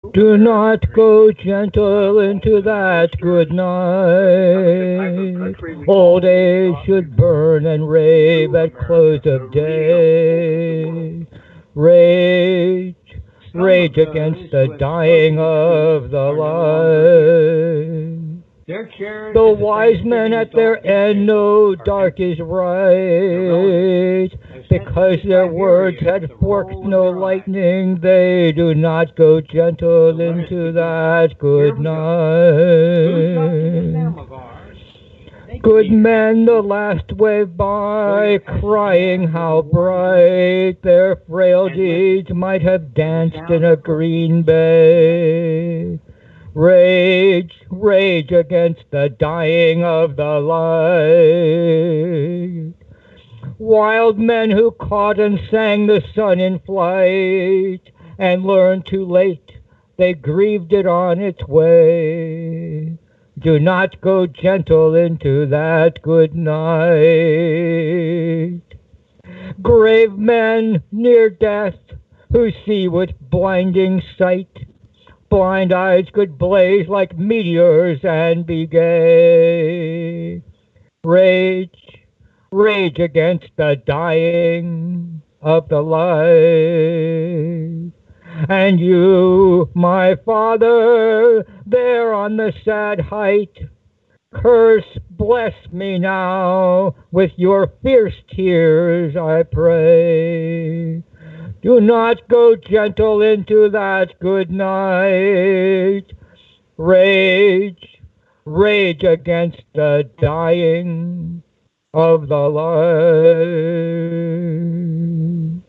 Do not go gentle into that good night. Old age should burn and rave at close of day. Rage, rage against the dying of the light. The wise men at their end know dark is right. Because their words had forked no lightning, they do not go gentle into that good night. Good men the last wave by, crying how bright their frail deeds might have danced in a green bay. Rage, rage against the dying of the light. Wild men who caught and sang the sun in flight, and learned too late they grieved it on its way. Do not go gentle into that good night. Grave men near death who see with blinding sight, blind eyes could blaze like meteors and be gay. Rage, rage against the dying of the light. And you, my father, there on the sad height, curse, bless me now with your fierce tears, I pray. Do not go gentle into that good night. Rage, rage against the dying of the light.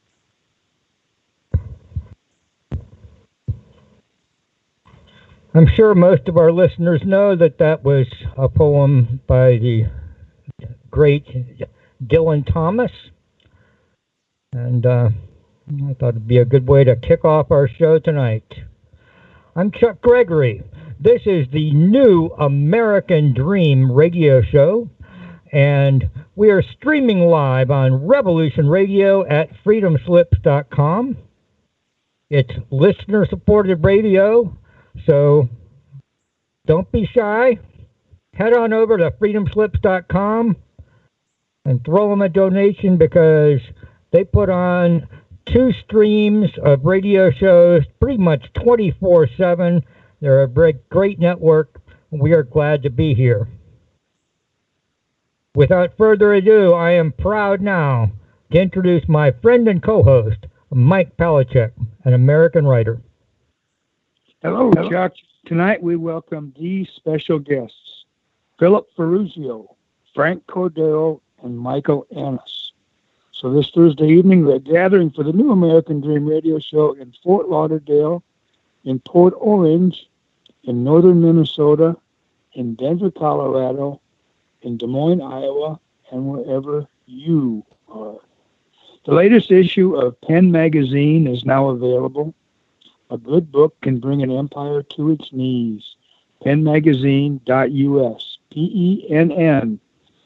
I'm sure most of our listeners know that that was a poem by the great Dylan Thomas. And I thought it'd be a good way to kick off our show tonight. I'm Chuck Gregory. This is the new American Dream radio show, and we are streaming live on Revolution Radio at freedomslips.com. It's listener-supported radio, so don't be shy. Head on over to freedomslips.com and throw them a donation, because they put on 2 streams of radio shows pretty much 24/7. They're a great network. We are glad to be here. Without further ado, I am proud now to introduce my friend and co-host, Mike Palachuk, an American writer. Hello, Chuck. Tonight we welcome these special guests, Philip Ferruzio, Frank Cordero, and Michael Annis. So this Thursday evening, they're gathering for the new American Dream radio show in Fort Lauderdale, in Port Orange, in northern Minnesota, in Denver, Colorado, in Des Moines, Iowa, and wherever you are. The latest issue of Penn Magazine is now available. A good book can bring an empire to its knees. PennMagazine.us. PENN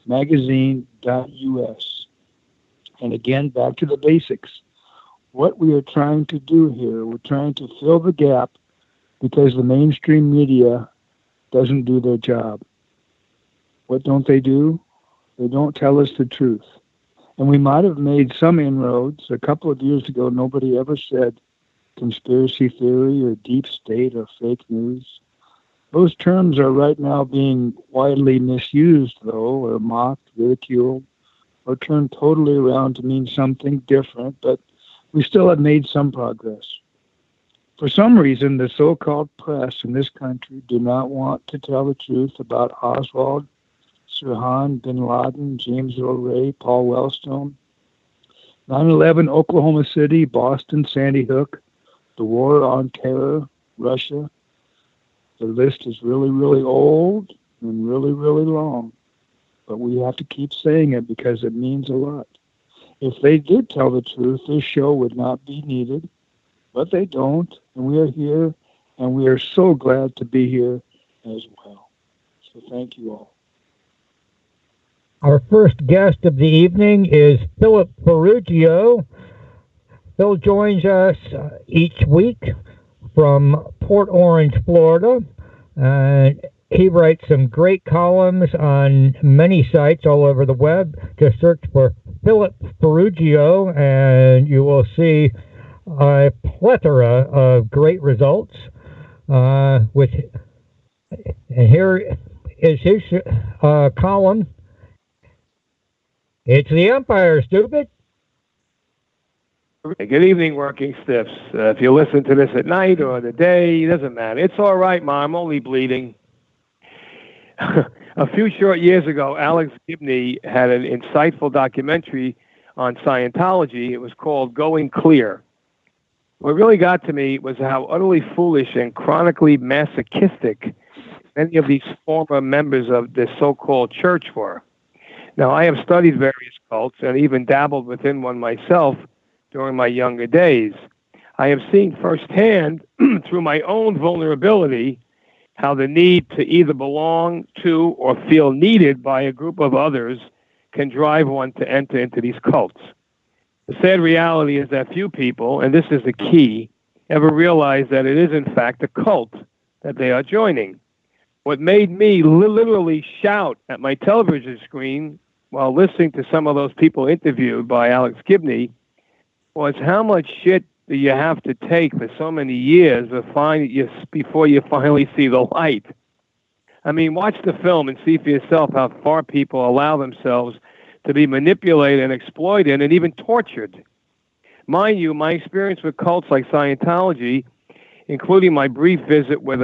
magazine.us. And again, back to the basics. What we are trying to do here, we're trying to fill the gap because the mainstream media doesn't do their job. What don't they do? They don't tell us the truth. And we might have made some inroads. A couple of years ago, nobody ever said conspiracy theory or deep state or fake news. Those terms are right now being widely misused, though, or mocked, ridiculed, or turned totally around to mean something different, but we still have made some progress. For some reason, the so-called press in this country do not want to tell the truth about Oswald, Sirhan, Bin Laden, James Earl Ray, Paul Wellstone, 9/11, Oklahoma City, Boston, Sandy Hook, the War on Terror, Russia. The list is really, really old and really, really long. But we have to keep saying it because it means a lot. If they did tell the truth, this show would not be needed. But they don't, and we are here, and we are so glad to be here as well. So thank you all. Our first guest of the evening is Philip Ferruzio. Phil joins us each week from Port Orange, Florida. And he writes some great columns on many sites all over the web. Just search for Philip Ferruggio, and you will see a plethora of great results. And here is his column. It's the Empire, stupid. Good evening, Working Stiffs. If you listen to this at night or the day, it doesn't matter. It's all right, Ma. I'm only bleeding. A few short years ago, Alex Gibney had an insightful documentary on Scientology. It was called Going Clear. What really got to me was how utterly foolish and chronically masochistic many of these former members of this so-called church were. Now, I have studied various cults and even dabbled within one myself during my younger days. I have seen firsthand, through my own vulnerability, how the need to either belong to or feel needed by a group of others can drive one to enter into these cults. The sad reality is that few people, and this is the key, ever realize that it is in fact a cult that they are joining. What made me literally shout at my television screen while listening to some of those people interviewed by Alex Gibney was how much shit do you have to take for so many years before you finally see the light. I mean, watch the film and see for yourself how far people allow themselves to be manipulated and exploited and even tortured. Mind you, my experience with cults like Scientology, including my brief visit with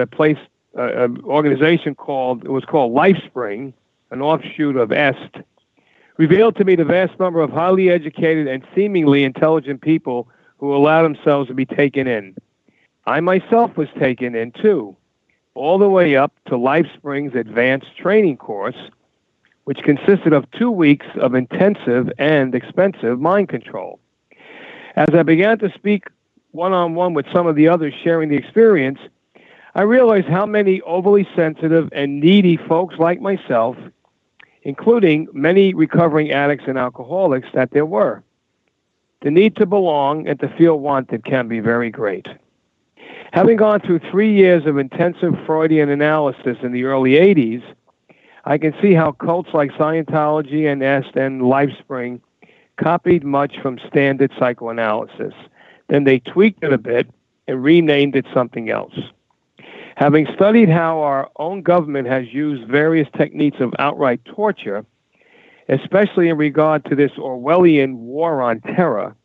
an organization called LifeSpring, an offshoot of EST, revealed to me the vast number of highly educated and seemingly intelligent people who allow themselves to be taken in. I myself was taken in too, all the way up to LifeSpring's advanced training course, which consisted of 2 weeks of intensive and expensive mind control. As I began to speak one-on-one with some of the others sharing the experience, I realized how many overly sensitive and needy folks like myself, including many recovering addicts and alcoholics, that there were. The need to belong and to feel wanted can be very great. Having gone through 3 years of intensive Freudian analysis in the early 80s, I can see how cults like Scientology and EST and LifeSpring copied much from standard psychoanalysis. Then they tweaked it a bit and renamed it something else. Having studied how our own government has used various techniques of outright torture, especially in regard to this Orwellian war on terror,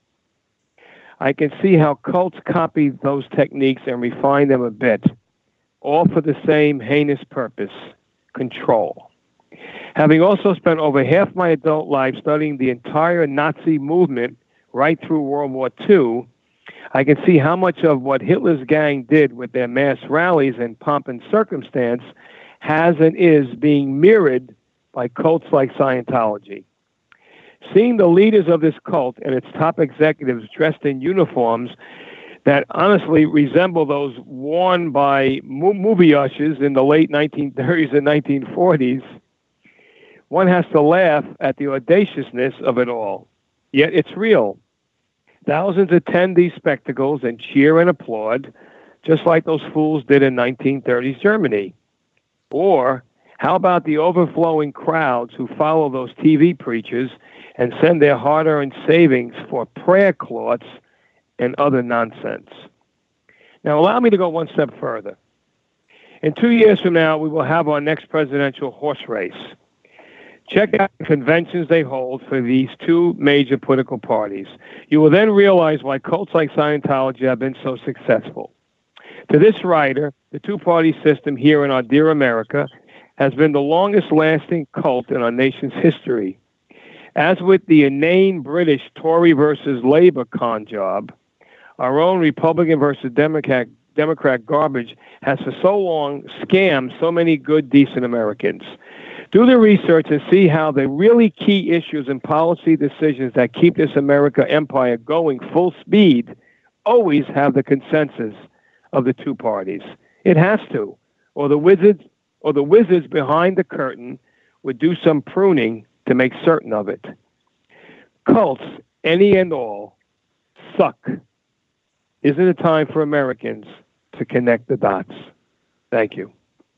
I can see how cults copy those techniques and refine them a bit, all for the same heinous purpose: control. Having also spent over half my adult life studying the entire Nazi movement right through World War II, I can see how much of what Hitler's gang did with their mass rallies and pomp and circumstance has and is being mirrored by cults like Scientology. Seeing the leaders of this cult and its top executives dressed in uniforms that honestly resemble those worn by movie ushers in the late 1930s and 1940s, one has to laugh at the audaciousness of it all. Yet it's real. Thousands attend these spectacles and cheer and applaud, just like those fools did in 1930s Germany. Or how about the overflowing crowds who follow those TV preachers and send their hard-earned savings for prayer cloths and other nonsense? Now, allow me to go one step further. In 2 years from now, we will have our next presidential horse race. Check out the conventions they hold for these two major political parties. You will then realize why cults like Scientology have been so successful. To this writer, the two-party system here in our dear America has been the longest-lasting cult in our nation's history. As with the inane British Tory versus Labour con job, our own Republican versus Democrat garbage has for so long scammed so many good, decent Americans. Do the research and see how the really key issues and policy decisions that keep this America empire going full speed always have the consensus of the two parties. It has to, or the wizards behind the curtain would do some pruning to make certain of it. Cults, any and all, suck. Isn't it time for Americans to to connect the dots. Thank you.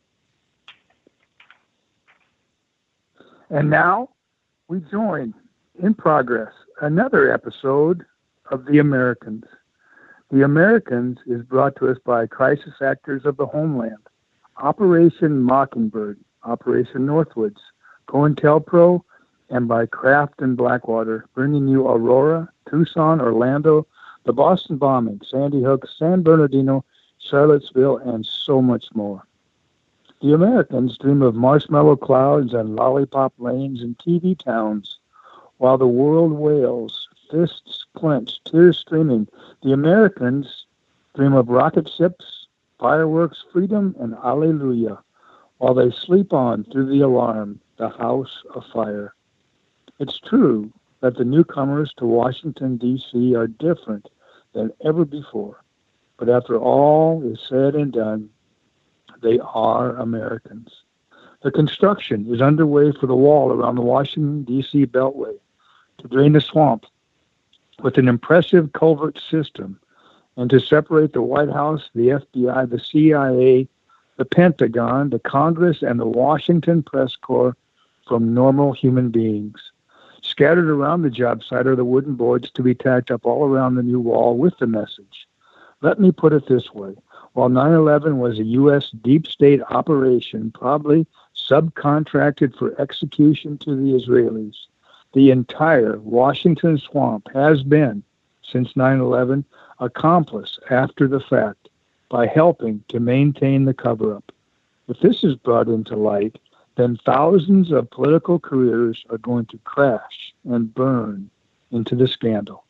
And now we join in progress another episode of The Americans. The Americans is brought to us by Crisis Actors of the Homeland, Operation Mockingbird, Operation Northwoods, COINTELPRO, and by Kraft and Blackwater, bringing you Aurora, Tucson, Orlando, the Boston bombing, Sandy Hook, San Bernardino, Charlottesville, and so much more. The Americans dream of marshmallow clouds and lollipop lanes and TV towns, while the world wails, fists clenched, tears streaming. The Americans dream of rocket ships, fireworks, freedom, and alleluia, while they sleep on through the alarm, the house of fire. It's true that the newcomers to Washington, D.C. are different than ever before. But after all is said and done, they are Americans. The construction is underway for the wall around the Washington, D.C. Beltway to drain the swamp with an impressive culvert system and to separate the White House, the FBI, the CIA, the Pentagon, the Congress, and the Washington Press Corps from normal human beings. Scattered around the job site are the wooden boards to be tacked up all around the new wall with the message. Let me put it this way. While 9/11 was a U.S. deep state operation, probably subcontracted for execution to the Israelis, the entire Washington swamp has been, since 9/11, accomplice after the fact by helping to maintain the cover-up. If this is brought into light, then thousands of political careers are going to crash and burn into the scandal.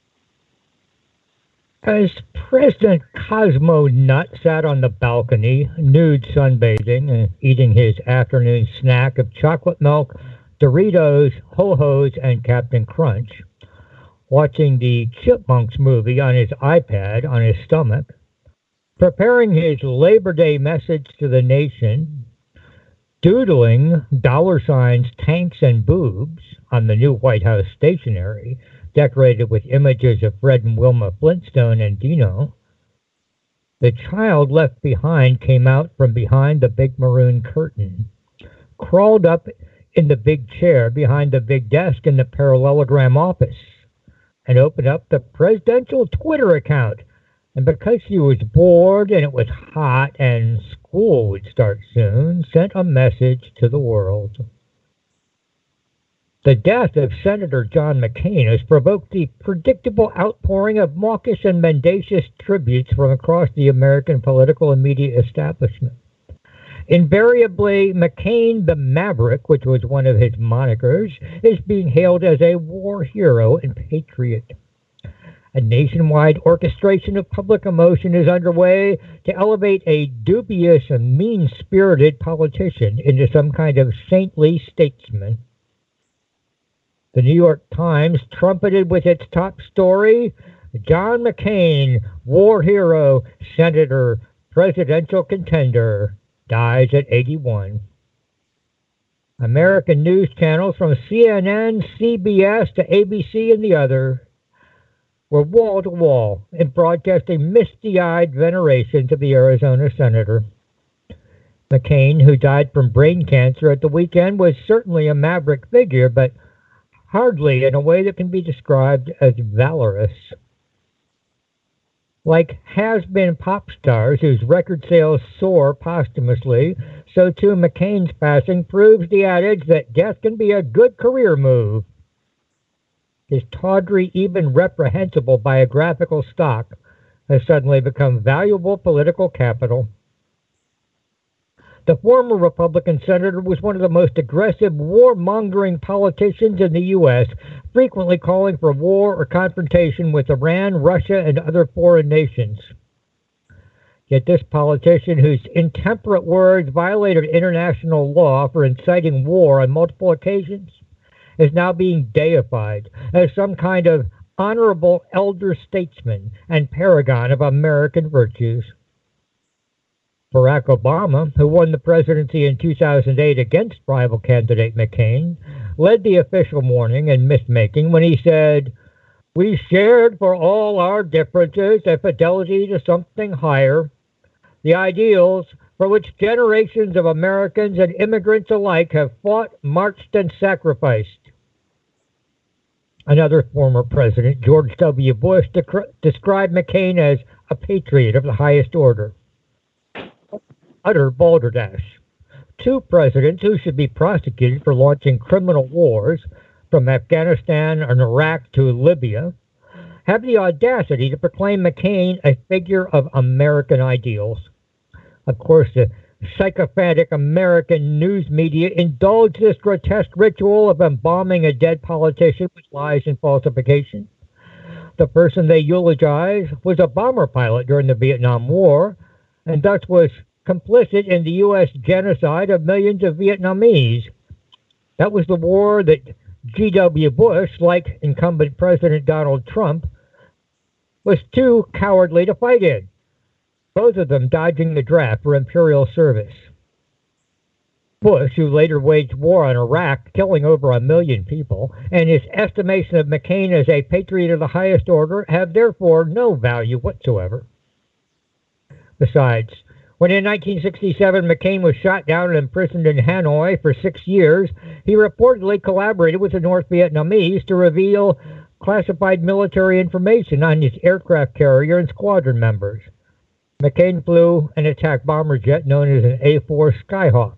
As President Cosmo Nutt sat on the balcony, nude sunbathing, and eating his afternoon snack of chocolate milk, Doritos, Ho-Hos, and Captain Crunch, watching the Chipmunks movie on his iPad on his stomach, preparing his Labor Day message to the nation, doodling dollar signs, tanks, and boobs on the new White House stationery, decorated with images of Fred and Wilma Flintstone and Dino, the child left behind came out from behind the big maroon curtain, crawled up in the big chair behind the big desk in the parallelogram office, and opened up the presidential Twitter account. And because she was bored and it was hot and school would start soon, sent a message to the world. The death of Senator John McCain has provoked the predictable outpouring of mawkish and mendacious tributes from across the American political and media establishment. Invariably, McCain the Maverick, which was one of his monikers, is being hailed as a war hero and patriot. A nationwide orchestration of public emotion is underway to elevate a dubious and mean-spirited politician into some kind of saintly statesman. The New York Times trumpeted with its top story, John McCain, war hero, senator, presidential contender, dies at 81. American news channels from CNN, CBS to ABC and the other were wall to wall in broadcasting misty-eyed veneration to the Arizona senator. McCain, who died from brain cancer at the weekend, was certainly a maverick figure, but hardly in a way that can be described as valorous. Like has-been pop stars whose record sales soar posthumously, so too McCain's passing proves the adage that death can be a good career move. His tawdry, even reprehensible biographical stock has suddenly become valuable political capital. The former Republican senator was one of the most aggressive, war-mongering politicians in the U.S., frequently calling for war or confrontation with Iran, Russia, and other foreign nations. Yet this politician, whose intemperate words violated international law for inciting war on multiple occasions, is now being deified as some kind of honorable elder statesman and paragon of American virtues. Barack Obama, who won the presidency in 2008 against rival candidate McCain, led the official mourning and myth-making when he said, "We shared for all our differences a fidelity to something higher, the ideals for which generations of Americans and immigrants alike have fought, marched, and sacrificed. Another former president, George W. Bush, described McCain as a patriot of the highest order. Utter balderdash. Two presidents who should be prosecuted for launching criminal wars from Afghanistan and Iraq to Libya have the audacity to proclaim McCain a figure of American ideals. Of course, the sycophantic American news media indulged this grotesque ritual of embalming a dead politician with lies and falsification. The person they eulogized was a bomber pilot during the Vietnam War, and thus was complicit in the U.S. genocide of millions of Vietnamese. That was the war that G.W. Bush, like incumbent President Donald Trump, was too cowardly to fight in, both of them dodging the draft for imperial service. Bush, who later waged war on Iraq, killing over 1 million people, and his estimation of McCain as a patriot of the highest order have therefore no value whatsoever. Besides, when in 1967 McCain was shot down and imprisoned in Hanoi for 6 years, he reportedly collaborated with the North Vietnamese to reveal classified military information on his aircraft carrier and squadron members. McCain flew an attack bomber jet known as an A-4 Skyhawk.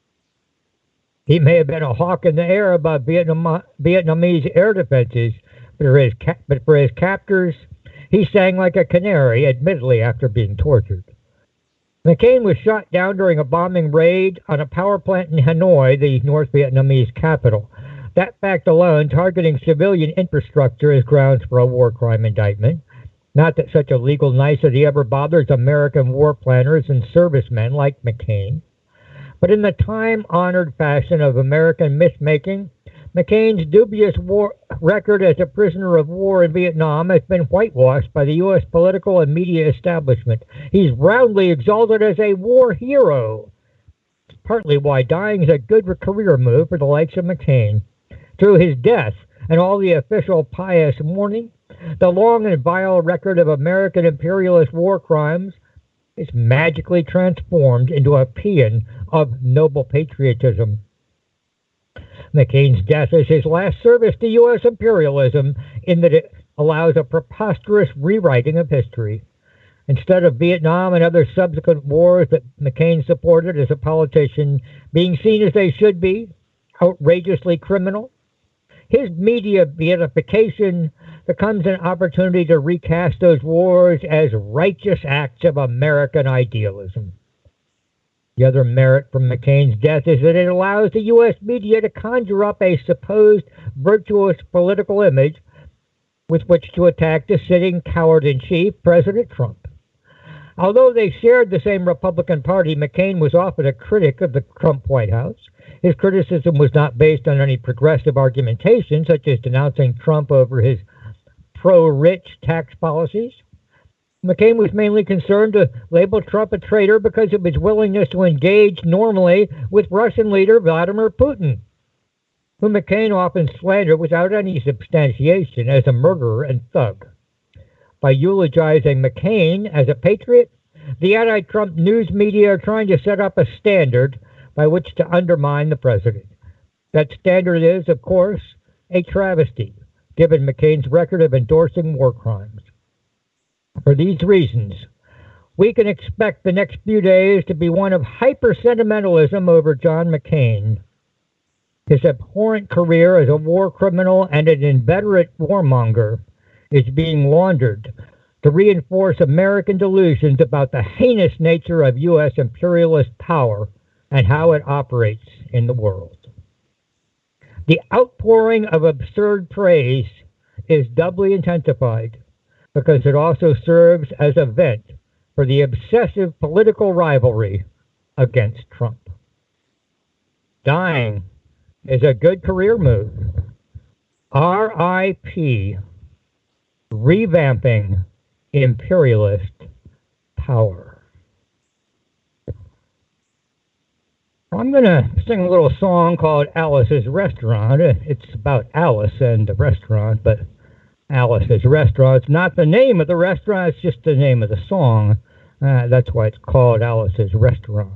He may have been a hawk in the air above Vietnamese air defenses, but for his captors, he sang like a canary, admittedly after being tortured. McCain was shot down during a bombing raid on a power plant in Hanoi, the North Vietnamese capital. That fact alone, targeting civilian infrastructure, is grounds for a war crime indictment. Not that such a legal nicety ever bothers American war planners and servicemen like McCain. But in the time-honored fashion of American myth-making, McCain's dubious war record as a prisoner of war in Vietnam has been whitewashed by the U.S. political and media establishment. He's roundly exalted as a war hero. It's partly why dying is a good career move for the likes of McCain. Through his death and all the official pious mourning, the long and vile record of American imperialist war crimes is magically transformed into a paean of noble patriotism. McCain's death is his last service to U.S. imperialism in that it allows a preposterous rewriting of history. Instead of Vietnam and other subsequent wars that McCain supported as a politician being seen as they should be, outrageously criminal, his media beatification becomes an opportunity to recast those wars as righteous acts of American idealism. The other merit from McCain's death is that it allows the U.S. media to conjure up a supposed virtuous political image with which to attack the sitting coward-in-chief, President Trump. Although they shared the same Republican Party, McCain was often a critic of the Trump White House. His criticism was not based on any progressive argumentation, such as denouncing Trump over his pro-rich tax policies. McCain was mainly concerned to label Trump a traitor because of his willingness to engage normally with Russian leader Vladimir Putin, who McCain often slandered without any substantiation as a murderer and thug. By eulogizing McCain as a patriot, the anti-Trump news media are trying to set up a standard by which to undermine the president. That standard is, of course, a travesty, given McCain's record of endorsing war crimes. For these reasons, we can expect the next few days to be one of hyper-sentimentalism over John McCain. His abhorrent career as a war criminal and an inveterate warmonger is being laundered to reinforce American delusions about the heinous nature of U.S. imperialist power and how it operates in the world. The outpouring of absurd praise is doubly intensified because it also serves as a vent for the obsessive political rivalry against Trump. Dying is a good career move. R.I.P. Revamping imperialist power. I'm going to sing a little song called Alice's Restaurant. It's about Alice and the restaurant, but Alice's Restaurant. It's not the name of the restaurant, it's just the name of the song. That's why it's called Alice's Restaurant.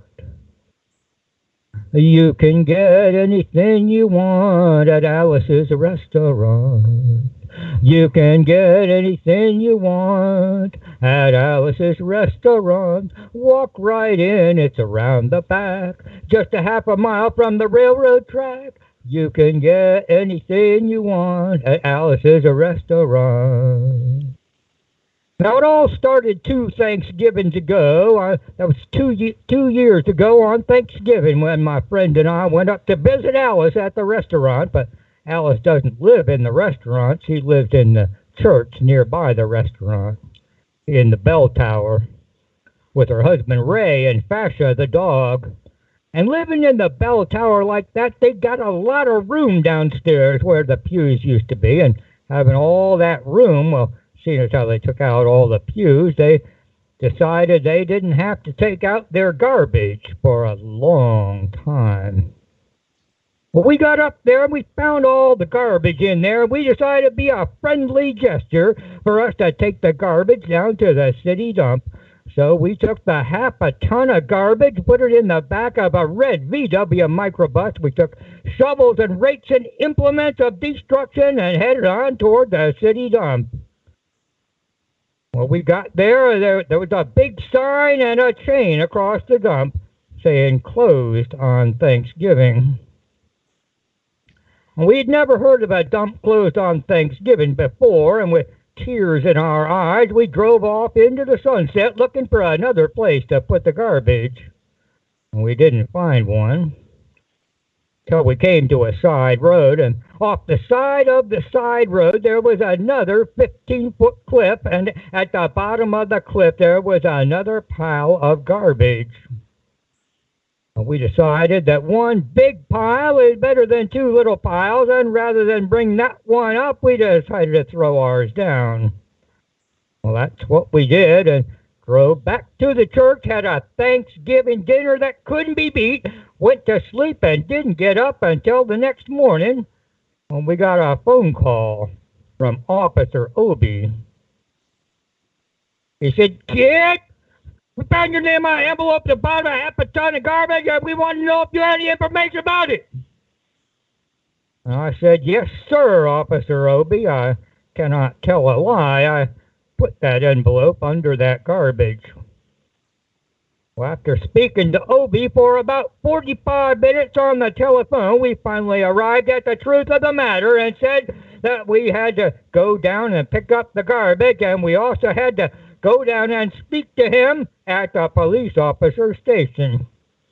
You can get anything you want at Alice's Restaurant. You can get anything you want at Alice's Restaurant. Walk right in, it's around the back, just a half a mile from the railroad track. You can get anything you want at Alice's Restaurant. Now, it all started 2 Thanksgivings ago. That was 2 years ago on Thanksgiving when my friend and I went up to visit Alice at the restaurant. But Alice doesn't live in the restaurant. She lives in the church nearby the restaurant in the bell tower with her husband Ray and Fascia, the dog. And living in the bell tower like that, they got a lot of room downstairs where the pews used to be. And having all that room, well, seeing as how they took out all the pews, they decided they didn't have to take out their garbage for a long time. Well, we got up there and we found all the garbage in there. We decided it'd be a friendly gesture for us to take the garbage down to the city dump. So we took the half a ton of garbage, put it in the back of a red VW microbus. We took shovels and rakes and implements of destruction and headed on toward the city dump. Well, we got there was a big sign and a chain across the dump saying closed on Thanksgiving. We'd never heard of a dump closed on Thanksgiving before, and with tears in our eyes, we drove off into the sunset looking for another place to put the garbage. And we didn't find one till we came to a side road, and off the side of the side road there was another 15-foot cliff, and at the bottom of the cliff there was another pile of garbage. And we decided that one big pile is better than 2 little piles, and rather than bring that one up, we decided to throw ours down. Well, that's what we did, and drove back to the church, had a Thanksgiving dinner that couldn't be beat, went to sleep and didn't get up until the next morning when we got a phone call from Officer Obie. He said, "Kid, we found your name on an envelope at the bottom of half a ton of garbage, and we want to know if you had any information about it." And I said, "Yes, sir, Officer Obie. I cannot tell a lie. I put that envelope under that garbage." Well, after speaking to Obie for about 45 minutes on the telephone, we finally arrived at the truth of the matter and said that we had to go down and pick up the garbage, and we also had to go down and speak to him at the police officer station.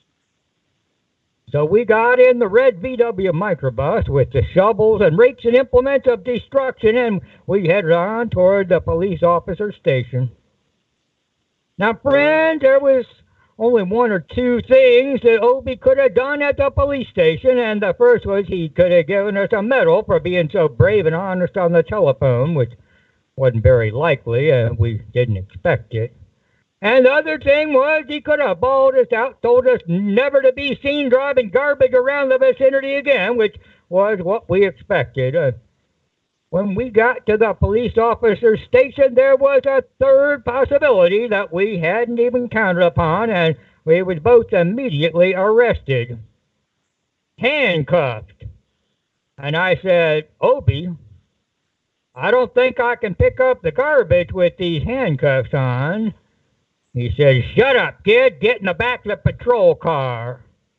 So we got in the red VW microbus with the shovels and rakes and implements of destruction, and we headed on toward the police officer station. Now, friends, there was only 1 or 2 things that Obie could have done at the police station, and the first was he could have given us a medal for being so brave and honest on the telephone, which wasn't very likely, and we didn't expect it. And the other thing was he could have bawled us out, told us never to be seen driving garbage around the vicinity again, which was what we expected. When we got to the police officer station, there was a third possibility that we hadn't even counted upon, and we was both immediately arrested. Handcuffed. And I said, "Obie, I don't think I can pick up the garbage with these handcuffs on." He said, "Shut up, kid. Get in the back of the patrol car."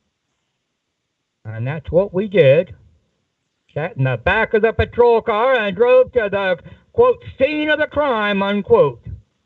And that's what we did. Sat in the back of the patrol car and drove to the, quote, scene of the crime, unquote.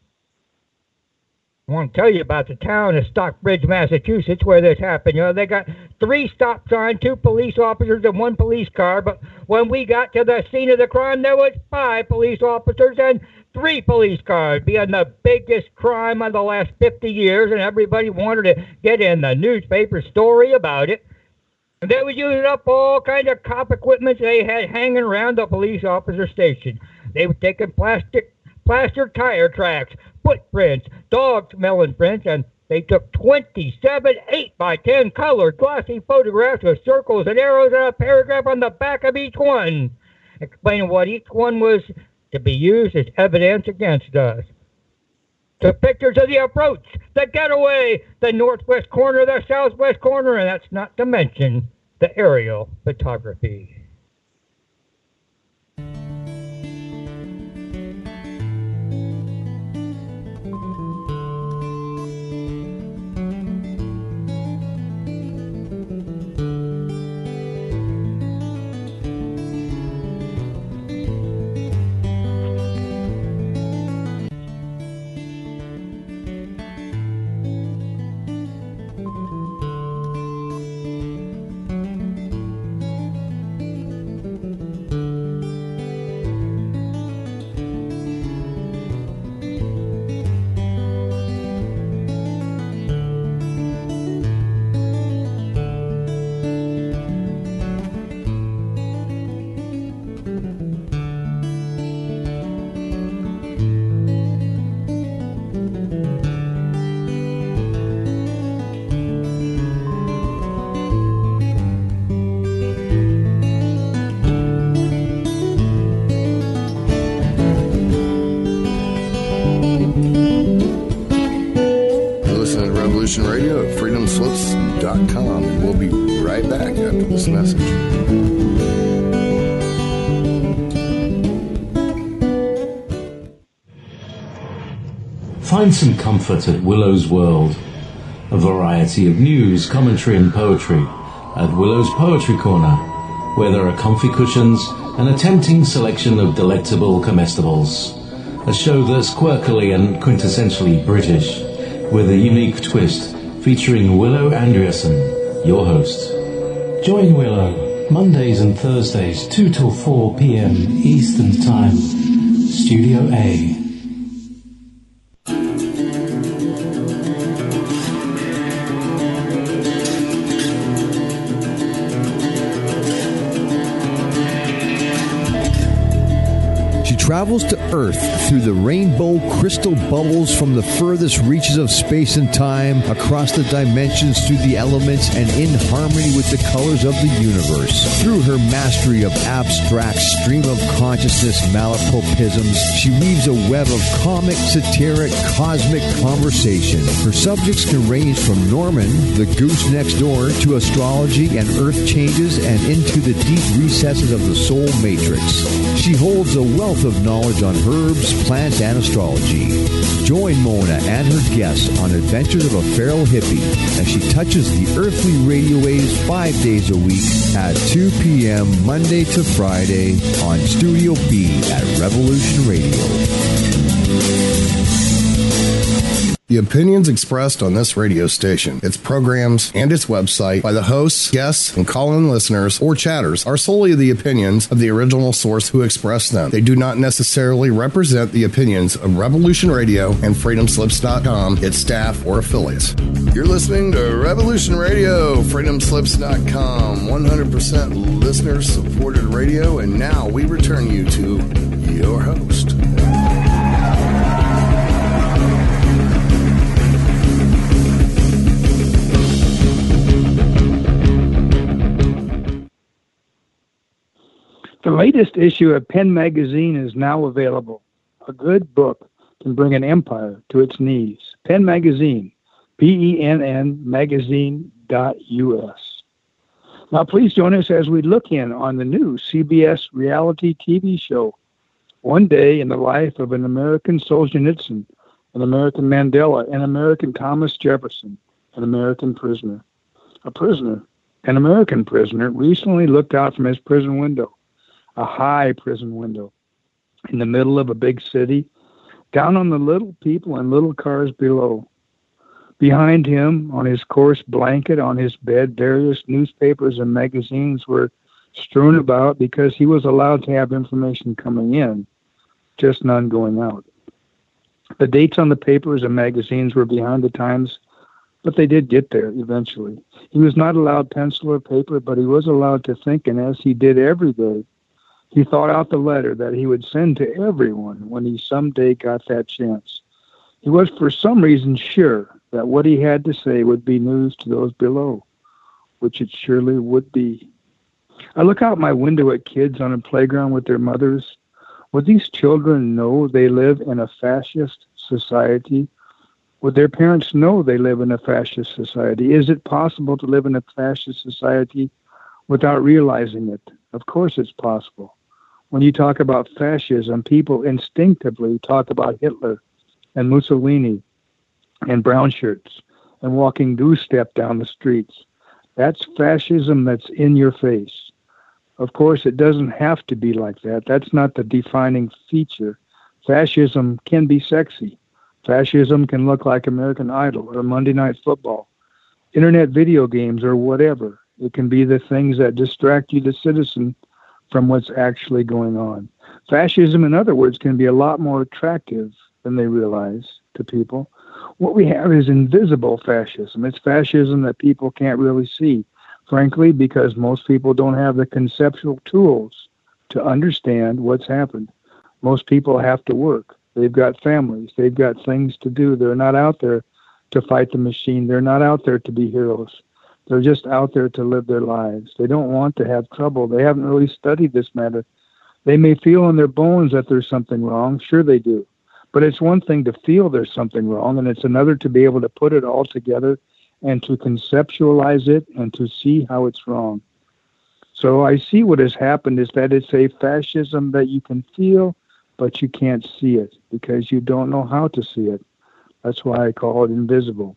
I want to tell you about the town of Stockbridge, Massachusetts, where this happened. You know, they got 3 stop signs, 2 police officers, and 1 police car. But when we got to the scene of the crime, there was 5 police officers and 3 police cars, being the biggest crime of the last 50 years, and everybody wanted to get in the newspaper story about it. And they were using up all kinds of cop equipment they had hanging around the police officer station. They were taking plaster tire tracks, footprints, dog smelling prints, and they took 27 8x10 colored glossy photographs with circles and arrows and a paragraph on the back of each one, explaining what each one was to be used as evidence against us. to pictures of the approach, the getaway, the northwest corner, the southwest corner, and that's not to mention the aerial photography. Radio at freedomslips.com, and we'll be right back after this message. Find some comfort at Willow's World. A variety of news, commentary and poetry at Willow's Poetry Corner, where there are comfy cushions and a tempting selection of delectable comestibles. A show that's quirkily and quintessentially British, with a unique twist, featuring Willow Andreasen, your host. Join Willow, Mondays and Thursdays, 2 till 4 p.m. Eastern Time, Studio A. Travels to Earth through the rainbow crystal bubbles from the furthest reaches of space and time, across the dimensions, through the elements, and in harmony with the colors of the universe. Through her mastery of abstract stream of consciousness malapropisms, she weaves a web of comic, satiric, cosmic conversation. Her subjects can range from Norman, the goose next door, to astrology and earth changes, and into the deep recesses of the soul matrix. She holds a wealth of knowledge on herbs, plants, and astrology. Join Mona and her guests on adventures of a feral hippie as she touches the earthly radio waves 5 days a week at 2 p.m. Monday to Friday on Studio B at Revolution Radio. The opinions expressed on this radio station, its programs, and its website by the hosts, guests, and call-in listeners or chatters are solely the opinions of the original source who expressed them. They do not necessarily represent the opinions of Revolution Radio and FreedomSlips.com, its staff, or affiliates. You're listening to Revolution Radio, FreedomSlips.com, 100% listener-supported radio, and now we return you to your host. The latest issue of Penn Magazine is now available. A good book can bring an empire to its knees. Penn Magazine, PENN magazine.us. Now please join us as we look in on the new CBS reality TV show, One Day in the Life of an American Solzhenitsyn, an American Mandela, an American Thomas Jefferson, an American prisoner. An American prisoner recently looked out from his prison window, a high prison window in the middle of a big city, down on the little people and little cars below. Behind him, on his coarse blanket, on his bed, various newspapers and magazines were strewn about because he was allowed to have information coming in, just none going out. The dates on the papers and magazines were behind the times, but they did get there eventually. He was not allowed pencil or paper, but he was allowed to think, and as he did every day, he thought out the letter that he would send to everyone when he someday got that chance. He was for some reason sure that what he had to say would be news to those below, which it surely would be. I look out my window at kids on a playground with their mothers. Would these children know they live in a fascist society, would their parents know they live in a fascist society? Is it possible to live in a fascist society without realizing it? Of course it's possible. When you talk about fascism, people instinctively talk about Hitler and Mussolini and brown shirts and walking goose-step down the streets. That's fascism that's in your face. Of course, it doesn't have to be like that. That's not the defining feature. Fascism can be sexy. Fascism can look like American Idol or Monday Night Football, internet video games or whatever. It can be the things that distract you, the citizen, from what's actually going on. Fascism, in other words, can be a lot more attractive than they realize to people. What we have is invisible fascism. It's fascism that people can't really see, frankly, because most people don't have the conceptual tools to understand what's happened. Most people have to work. They've got families. They've got things to do. They're not out there to fight the machine. They're not out there to be heroes. They're just out there to live their lives. They don't want to have trouble. They haven't really studied this matter. They may feel in their bones that there's something wrong. Sure they do. But it's one thing to feel there's something wrong, and it's another to be able to put it all together and to conceptualize it and to see how it's wrong. So I see what has happened is that it's a fascism that you can feel, but you can't see it because you don't know how to see it. That's why I call it invisible.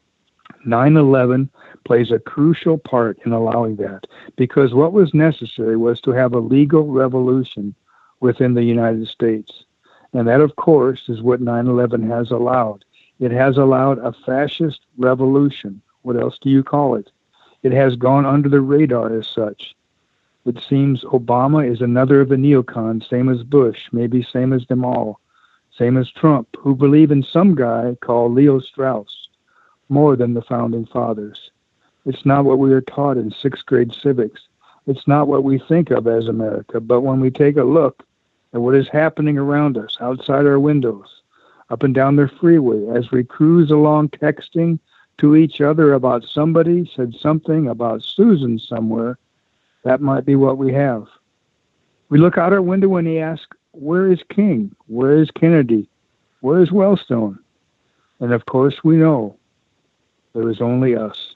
9/11 plays a crucial part in allowing that, because what was necessary was to have a legal revolution within the United States. And that, of course, is what 9/11 has allowed. It has allowed a fascist revolution. What else do you call it? It has gone under the radar as such. It seems Obama is another of the neocons, same as Bush, maybe same as them all, same as Trump, who believe in some guy called Leo Strauss more than the founding fathers. It's not what we are taught in 6th grade civics. It's not what we think of as America. But when we take a look at what is happening around us, outside our windows, up and down the freeway, as we cruise along texting to each other about somebody said something about Susan somewhere, that might be what we have. We look out our window and we ask, where is King? Where is Kennedy? Where is Wellstone? And of course we know there is only us.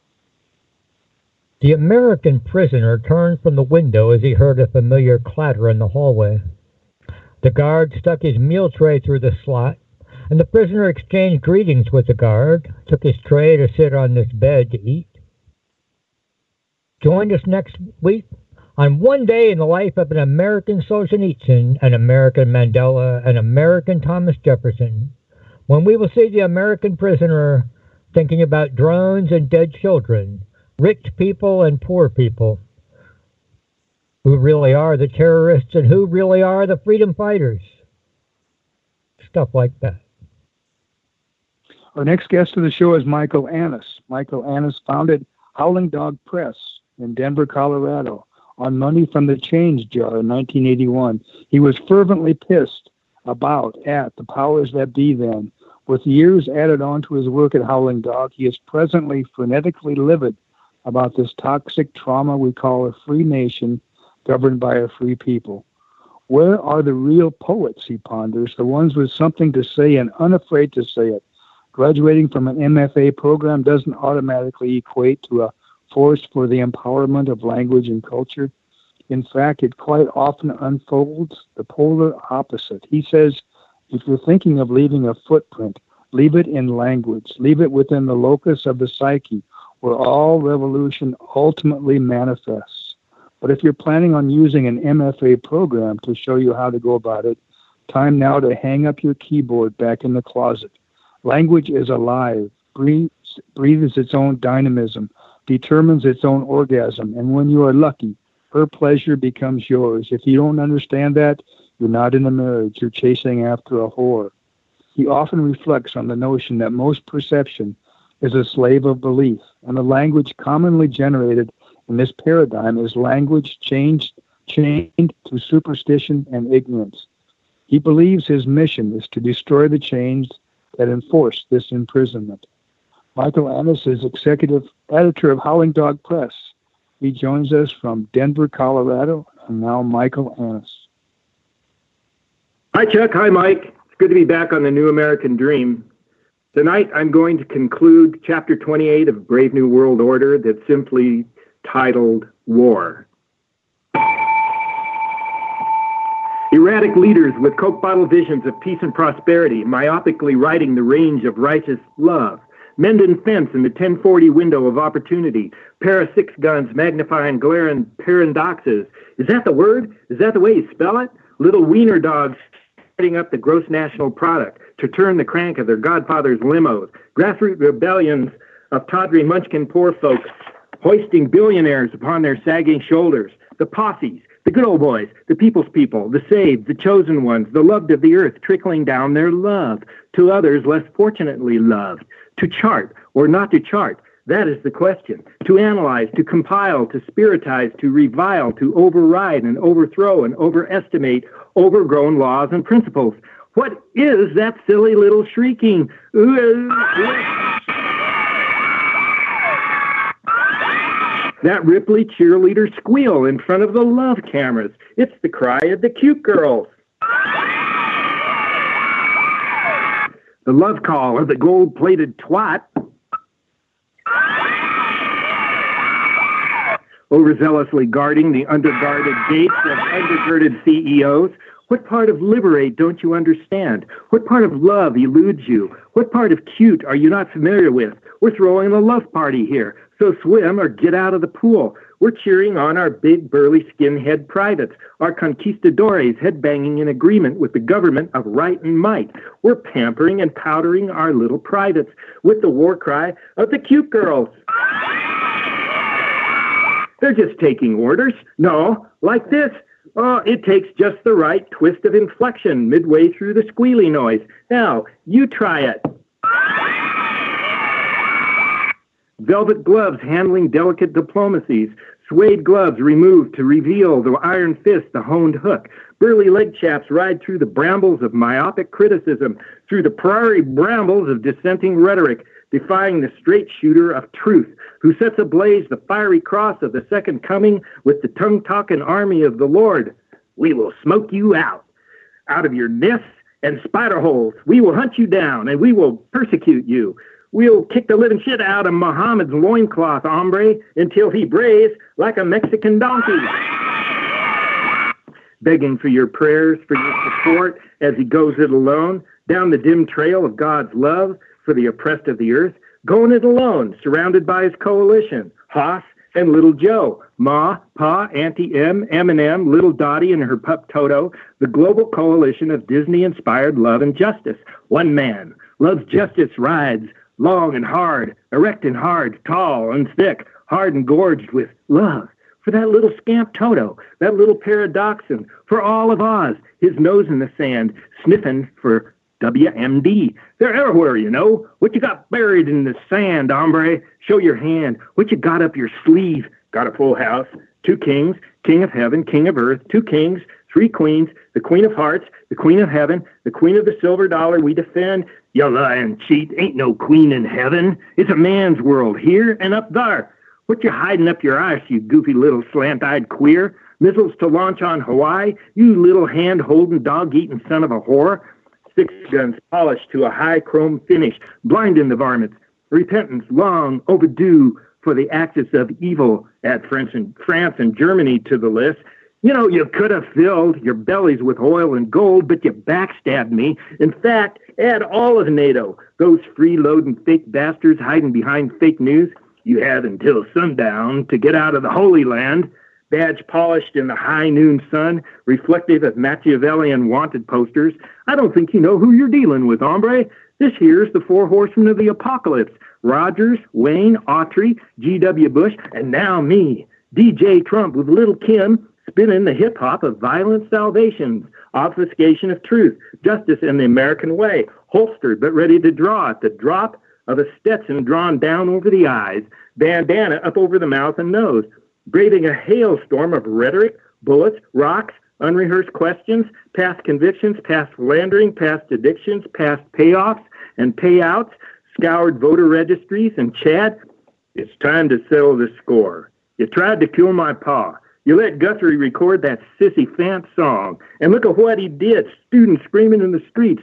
The American prisoner turned from the window as he heard a familiar clatter in the hallway. The guard stuck his meal tray through the slot, and the prisoner exchanged greetings with the guard, took his tray to sit on this bed to eat. Join us next week on One Day in the Life of an American Solzhenitsyn, an American Mandela, an American Thomas Jefferson, when we will see the American prisoner thinking about drones and dead children, rich people and poor people, who really are the terrorists and who really are the freedom fighters. Stuff like that. Our next guest of the show is Michael Annis. Michael Annis founded Howling Dog Press in Denver, Colorado, on money from the change jar in 1981. He was fervently pissed at the powers that be then. With years added on to his work at Howling Dog, he is presently frenetically livid about this toxic trauma we call a free nation governed by a free people. Where are the real poets, he ponders, the ones with something to say and unafraid to say it? Graduating from an MFA program doesn't automatically equate to a force for the empowerment of language and culture. In fact, it quite often unfolds the polar opposite. He says, if you're thinking of leaving a footprint, leave it in language, leave it within the locus of the psyche, where all revolution ultimately manifests. But if you're planning on using an MFA program to show you how to go about it, time now to hang up your keyboard back in the closet. Language is alive, breathes its own dynamism, determines its own orgasm, and when you are lucky, her pleasure becomes yours. If you don't understand that, you're not in a marriage, you're chasing after a whore. He often reflects on the notion that most perception is a slave of belief, and the language commonly generated in this paradigm is language chained to superstition and ignorance. He believes his mission is to destroy the chains that enforce this imprisonment. Michael Annis is executive editor of Howling Dog Press. He joins us from Denver, Colorado, and now Michael Annis. Hi, Chuck. Hi, Mike. good to be back on the New American Dream. Tonight, I'm going to conclude Chapter 28 of Brave New World Order that's simply titled War. Erratic leaders with Coke bottle visions of peace and prosperity, myopically riding the range of righteous love. Mendon fence in the 1040 window of opportunity. Para six guns magnifying glaring paradoxes. Is that the word? Is that the way you spell it? Little wiener dogs setting up the gross national product to turn the crank of their godfathers' limos. Grassroots rebellions of tawdry munchkin poor folk hoisting billionaires upon their sagging shoulders. The posses, the good old boys, the people's people, the saved, the chosen ones, the loved of the earth trickling down their love to others less fortunately loved. To chart or not to chart, that is the question. To analyze, to compile, to spiritize, to revile, to override and overthrow and overestimate overgrown laws and principles. What is that silly little shrieking? That Ripley cheerleader squeal in front of the love cameras. It's the cry of the cute girls. The love call of the gold-plated twat. Overzealously guarding the underguarded gates of undergirded CEOs. What part of liberate don't you understand? What part of love eludes you? What part of cute are you not familiar with? We're throwing a love party here, so swim or get out of the pool. We're cheering on our big, burly skinhead privates, our conquistadores headbanging in agreement with the government of right and might. We're pampering and powdering our little privates with the war cry of the cute girls. They're just taking orders. No, like this. Oh, it takes just the right twist of inflection midway through the squealy noise. Now, you try it. Velvet gloves handling delicate diplomacies. Suede gloves removed to reveal the iron fist, the honed hook. Burly leg chaps ride through the brambles of myopic criticism, through the prairie brambles of dissenting rhetoric, defying the straight shooter of truth, who sets ablaze the fiery cross of the second coming with the tongue-talking army of the Lord. We will smoke you out of your nests and spider holes. We will hunt you down, and we will persecute you. We'll kick the living shit out of Muhammad's loincloth, hombre, until he brays like a Mexican donkey. Begging for your prayers, for your support as he goes it alone, down the dim trail of God's love for the oppressed of the earth, going it alone, surrounded by his coalition, Haas and Little Joe, Ma, Pa, Auntie M, Eminem, Little Dottie and her pup Toto, the global coalition of Disney-inspired love and justice. One man loves justice, rides long and hard, erect and hard, tall and thick, hard and gorged with love. For that little scamp Toto, that little paradoxon, for all of Oz, his nose in the sand, sniffing for WMD. They're everywhere, you know. What you got buried in the sand, hombre? Show your hand. What you got up your sleeve? Got a full house. 2 kings, king of heaven, king of earth, 2 kings, 3 queens, the queen of hearts, the queen of heaven, the queen of the silver dollar we defend. You lying cheat, ain't no queen in heaven. It's a man's world here and up there. What you hiding up your eyes, you goofy little slant-eyed queer? Missiles to launch on Hawaii, you little hand-holding, dog-eating son of a whore. 6 guns polished to a high chrome finish, blinding the varmints. Repentance long overdue for the axis of evil. Add France and Germany to the list. You know, you could have filled your bellies with oil and gold, but you backstabbed me. In fact, add all of NATO. Those freeloading fake bastards hiding behind fake news. You have until sundown to get out of the Holy Land. Badge polished in the high noon sun, reflective of Machiavellian wanted posters. I don't think you know who you're dealing with, hombre. This here's the 4 horsemen of the apocalypse. Rogers, Wayne, Autry, G.W. Bush, and now me, DJ Trump with Little Kim, spinning the hip-hop of violent salvations, obfuscation of truth, justice in the American way, holstered but ready to draw at the drop of a Stetson drawn down over the eyes, bandana up over the mouth and nose, braving a hailstorm of rhetoric, bullets, rocks, unrehearsed questions, past convictions, past philandering, past addictions, past payoffs and payouts, scoured voter registries, and Chad, it's time to settle the score. You tried to kill my pa. You let Guthrie record that sissy fant song. And look at what he did. Students screaming in the streets.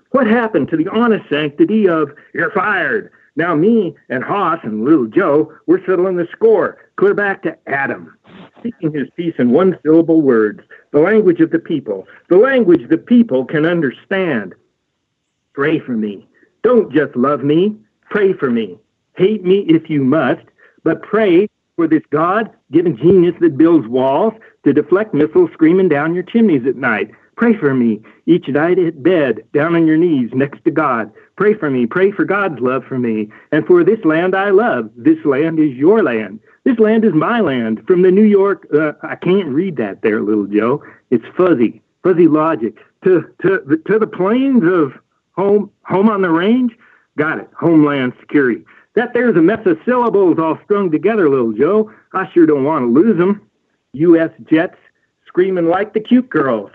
What happened to the honest sanctity of, you're fired? Now me and Hoss and Little Joe, we're settling the score, clear back to Adam, speaking his piece in one-syllable words, the language of the people, the language the people can understand. Pray for me. Don't just love me. Pray for me. Hate me if you must, but pray for this God-given genius that builds walls to deflect missiles screaming down your chimneys at night. Pray for me each night at bed, down on your knees next to God. Pray for me. Pray for God's love for me. And for this land I love. This land is your land. This land is my land. From the New York, I can't read that there, Little Joe. It's fuzzy logic. To the plains of home on the range. Got it. Homeland Security. That there's a mess of syllables all strung together, Little Joe. I sure don't want to lose them. U.S. jets screaming like the cute girls.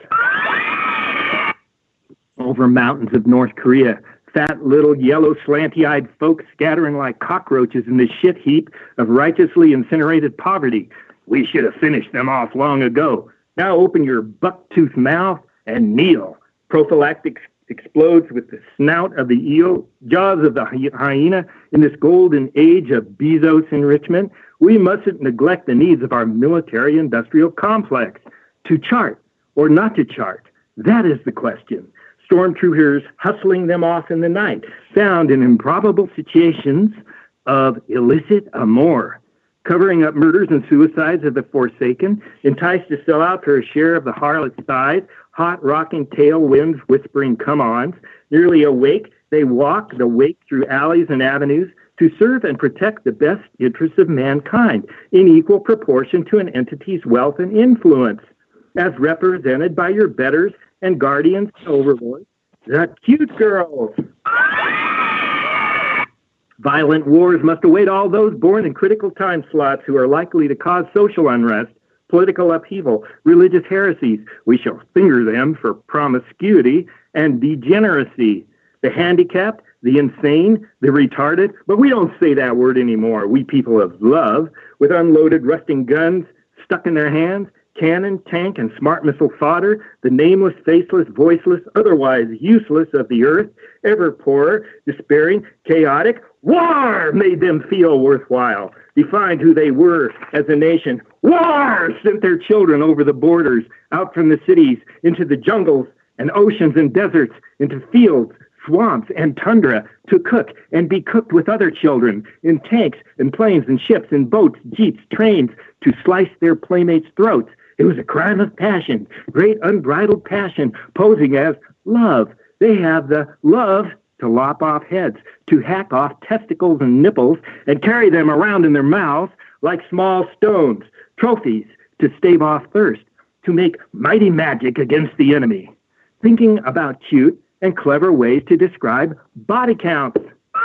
Over mountains of North Korea, fat little yellow slanty-eyed folks scattering like cockroaches in the shit heap of righteously incinerated poverty. We should have finished them off long ago. Now open your buck-toothed mouth and kneel. Prophylactic explodes with the snout of the eel, jaws of the hyena. In this golden age of Bezos enrichment, we mustn't neglect the needs of our military-industrial complex. To chart or not to chart, that is the question. Stormtroopers hustling them off in the night, found in improbable situations of illicit amour, covering up murders and suicides of the forsaken, enticed to sell out for a share of the harlot's thighs, hot rocking tailwinds whispering come-ons. Nearly awake, they walk the wake through alleys and avenues to serve and protect the best interests of mankind in equal proportion to an entity's wealth and influence, as represented by your betters and guardians and overlords, the cute girls. Violent wars must await all those born in critical time slots who are likely to cause social unrest, political upheaval, religious heresies. We shall finger them for promiscuity and degeneracy. The handicapped, the insane, the retarded, but we don't say that word anymore. We people of love, with unloaded rusting guns stuck in their hands, cannon, tank, and smart missile fodder, the nameless, faceless, voiceless, otherwise useless of the earth, ever poorer, despairing, chaotic. War made them feel worthwhile, defined who they were as a nation. War sent their children over the borders, out from the cities, into the jungles and oceans and deserts, into fields, swamps, and tundra, to cook and be cooked with other children, in tanks and planes and ships and boats, jeeps, trains, to slice their playmates' throats. It was a crime of passion, great unbridled passion, posing as love. They have the love to lop off heads, to hack off testicles and nipples, and carry them around in their mouths like small stones, trophies to stave off thirst, to make mighty magic against the enemy. Thinking about cute and clever ways to describe body counts,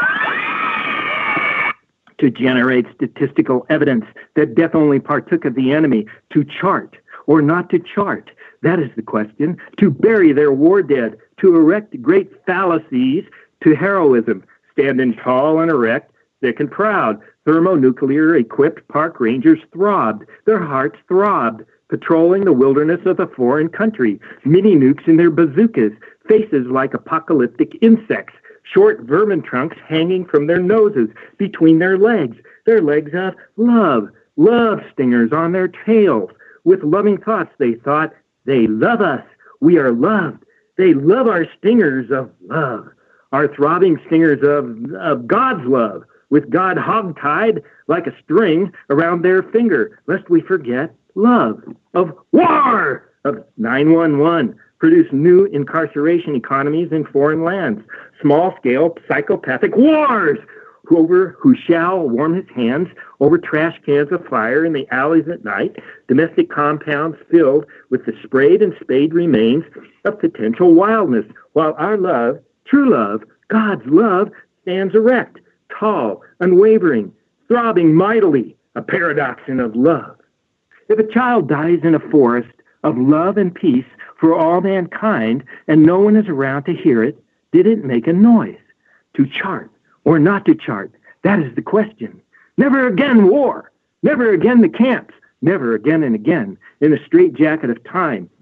to generate statistical evidence that death only partook of the enemy, to chart or not to chart. That is the question. To bury their war dead, to erect great fallacies, to heroism, standing tall and erect, thick and proud. Thermonuclear-equipped park rangers throbbed. Their hearts throbbed, patrolling the wilderness of a foreign country. Mini nukes in their bazookas, faces like apocalyptic insects, short vermin trunks hanging from their noses, between their legs of love stingers on their tails. With loving thoughts, they thought, they love us, we are loved. They love our stingers of love, our throbbing stingers of God's love, with God hogtied like a string around their finger, lest we forget love, of war, of 911, produce new incarceration economies in foreign lands, small-scale psychopathic wars, who shall warm his hands over trash cans of fire in the alleys at night, domestic compounds filled with the sprayed and spayed remains of potential wildness, while our love, true love, God's love, stands erect, tall, unwavering, throbbing mightily, a paradoxon of love. If a child dies in a forest of love and peace for all mankind, and no one is around to hear it, did it make a noise? To chart or not to chart? That is the question. Never again war. Never again the camps. Never again and again in the straitjacket of time.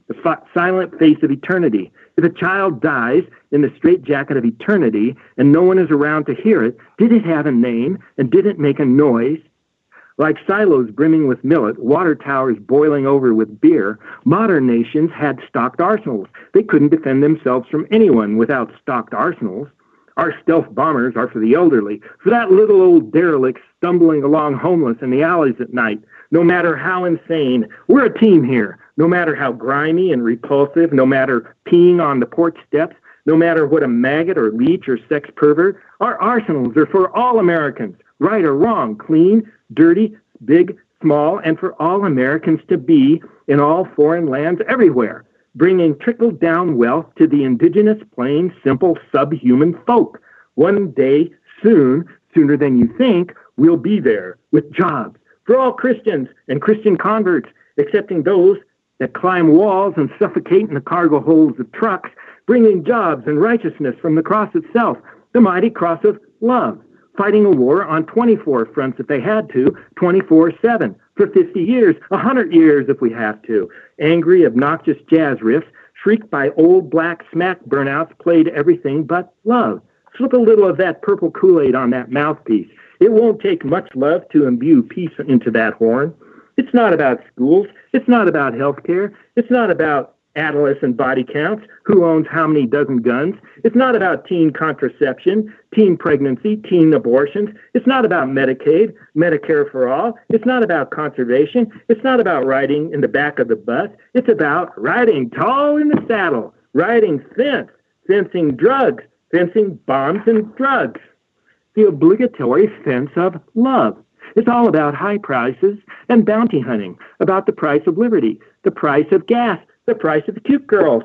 the silent face of eternity. If a child dies in the straitjacket of eternity and no one is around to hear it, did it have a name and did it make a noise? Like silos brimming with millet, water towers boiling over with beer, modern nations had stocked arsenals. They couldn't defend themselves from anyone without stocked arsenals. Our stealth bombers are for the elderly, for that little old derelict stumbling along homeless in the alleys at night. No matter how insane, we're a team here. No matter how grimy and repulsive, no matter peeing on the porch steps, no matter what a maggot or leech or sex pervert, our arsenals are for all Americans, right or wrong, clean, dirty, big, small, and for all Americans to be in all foreign lands everywhere, bringing trickle-down wealth to the indigenous, plain, simple, subhuman folk. One day, sooner than you think, we'll be there with jobs for all Christians and Christian converts, excepting those that climb walls and suffocate in the cargo holds of trucks, bringing jobs and righteousness from the cross itself, the mighty cross of love, fighting a war on 24 fronts if they had to, 24/7, for 50 years, 100 years if we have to. Angry, obnoxious jazz riffs, shrieked by old black smack burnouts, played everything but love. Slip a little of that purple Kool-Aid on that mouthpiece. It won't take much love to imbue peace into that horn. It's not about schools. It's not about health care. It's not about adolescent body counts, who owns how many dozen guns. It's not about teen contraception, teen pregnancy, teen abortions. It's not about Medicaid, Medicare for all. It's not about conservation. It's not about riding in the back of the bus. It's about riding tall in the saddle, riding fence, fencing drugs, fencing bombs and drugs. The obligatory fence of love. It's all about high prices and bounty hunting, about the price of liberty, the price of gas, the price of the cute girls,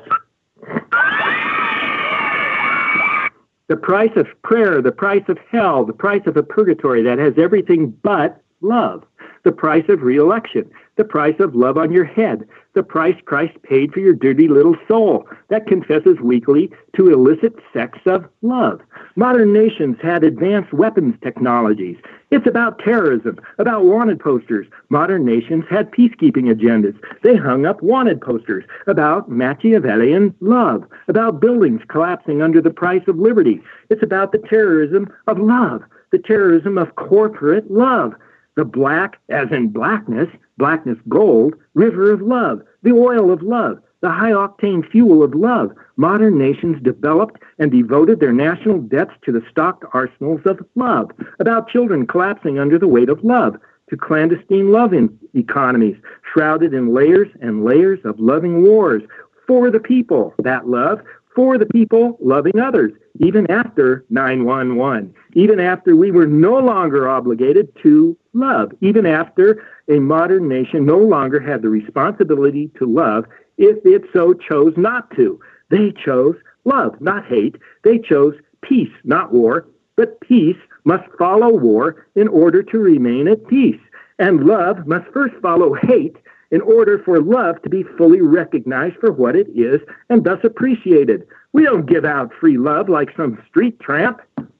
the price of prayer, the price of hell, the price of a purgatory that has everything but love, the price of re-election, the price of love on your head, the price Christ paid for your dirty little soul that confesses weekly to illicit sex of love. Modern nations had advanced weapons technologies. It's about terrorism, about wanted posters. Modern nations had peacekeeping agendas. They hung up wanted posters about Machiavellian love, about buildings collapsing under the price of liberty. It's about the terrorism of love, the terrorism of corporate love. The black, as in blackness gold, river of love, the oil of love, the high-octane fuel of love. Modern nations developed and devoted their national debts to the stocked arsenals of love, about children collapsing under the weight of love, to clandestine love economies, shrouded in layers and layers of loving wars, for the people, that love, for the people loving others, even after 9/11, even after we were no longer obligated to love, even after a modern nation no longer had the responsibility to love if it so chose not to. They chose love, not hate. They chose peace, not war. But peace must follow war in order to remain at peace. And love must first follow hate in order for love to be fully recognized for what it is and thus appreciated. We don't give out free love like some street tramp.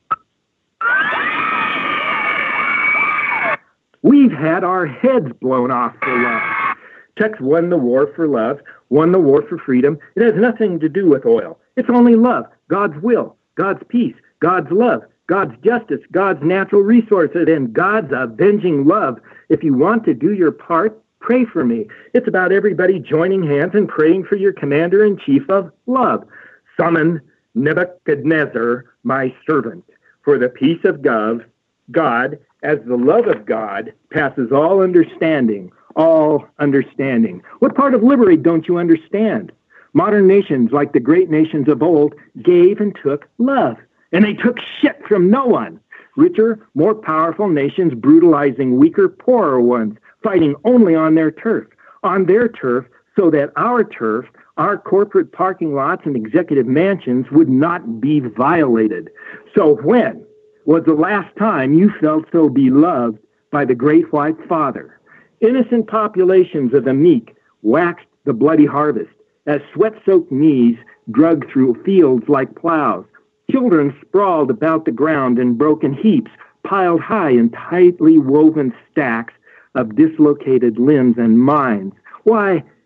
We've had our heads blown off for love. Czechs won the war for love, won the war for freedom. It has nothing to do with oil. It's only love, God's will, God's peace, God's love, God's justice, God's natural resources, and God's avenging love. If you want to do your part, pray for me. It's about everybody joining hands and praying for your commander-in-chief of love. Summon Nebuchadnezzar, my servant, for the peace of God, as the love of God passes all understanding, all understanding. What part of liberty don't you understand? Modern nations, like the great nations of old, gave and took love, and they took shit from no one. Richer, more powerful nations brutalizing weaker, poorer ones, fighting only on their turf, so that our turf, our corporate parking lots and executive mansions would not be violated. So when was the last time you felt so beloved by the great white father? Innocent populations of the meek waxed the bloody harvest as sweat-soaked knees drug through fields like plows. Children sprawled about the ground in broken heaps, piled high in tightly woven stacks of dislocated limbs and minds. Why,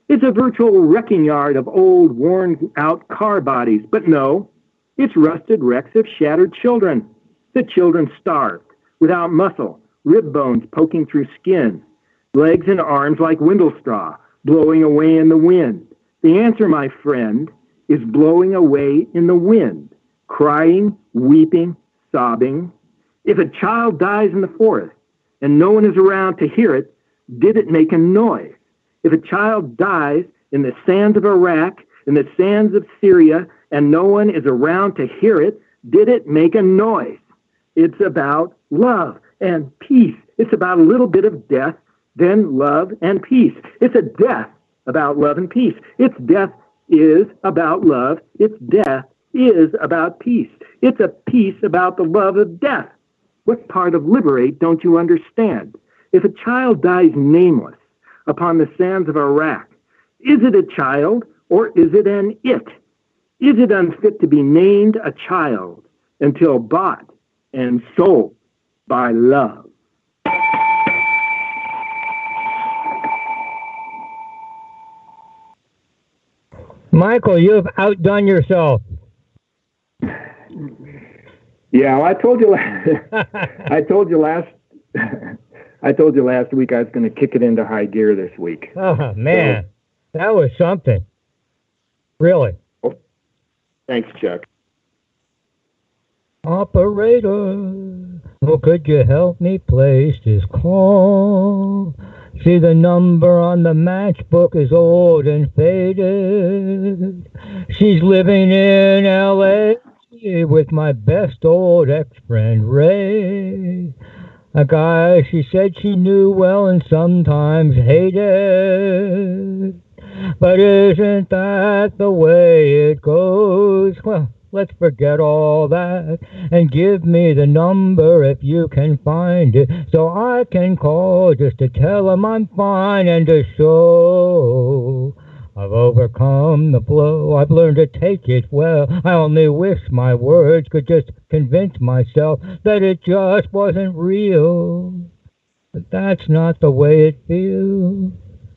It's a virtual wrecking yard of old, worn-out car bodies. But no, it's rusted wrecks of shattered children. The children starved, without muscle, rib bones poking through skin, legs and arms like windle straw, blowing away in the wind. The answer, my friend, is blowing away in the wind, crying, weeping, sobbing. If a child dies in the forest and no one is around to hear it, did it make a noise? If a child dies in the sands of Iraq, in the sands of Syria, and no one is around to hear it, did it make a noise? It's about love and peace. It's about a little bit of death, then love and peace. It's a death about love and peace. Its death is about love. Its death is about peace. It's a peace about the love of death. What part of liberate don't you understand? If a child dies nameless upon the sands of Iraq, is it a child or is it an it? Is it unfit to be named a child until bought and sold by love? Michael, you've outdone yourself. Yeah, well, I told you last week I was going to kick it into high gear this week. Oh man, that was something. Really. Oh, thanks, Chuck. Operator, oh, could you help me place this call? See, the number on the matchbook is old and faded. She's living in L.A. with my best old ex-friend Ray, a guy she said she knew well and sometimes hated. But isn't that the way it goes? Well, let's forget all that and give me the number if you can find it, so I can call just to tell him I'm fine and to show I've overcome the blow. I've learned to take it well. I only wish my words could just convince myself that it just wasn't real. But that's not the way it feels.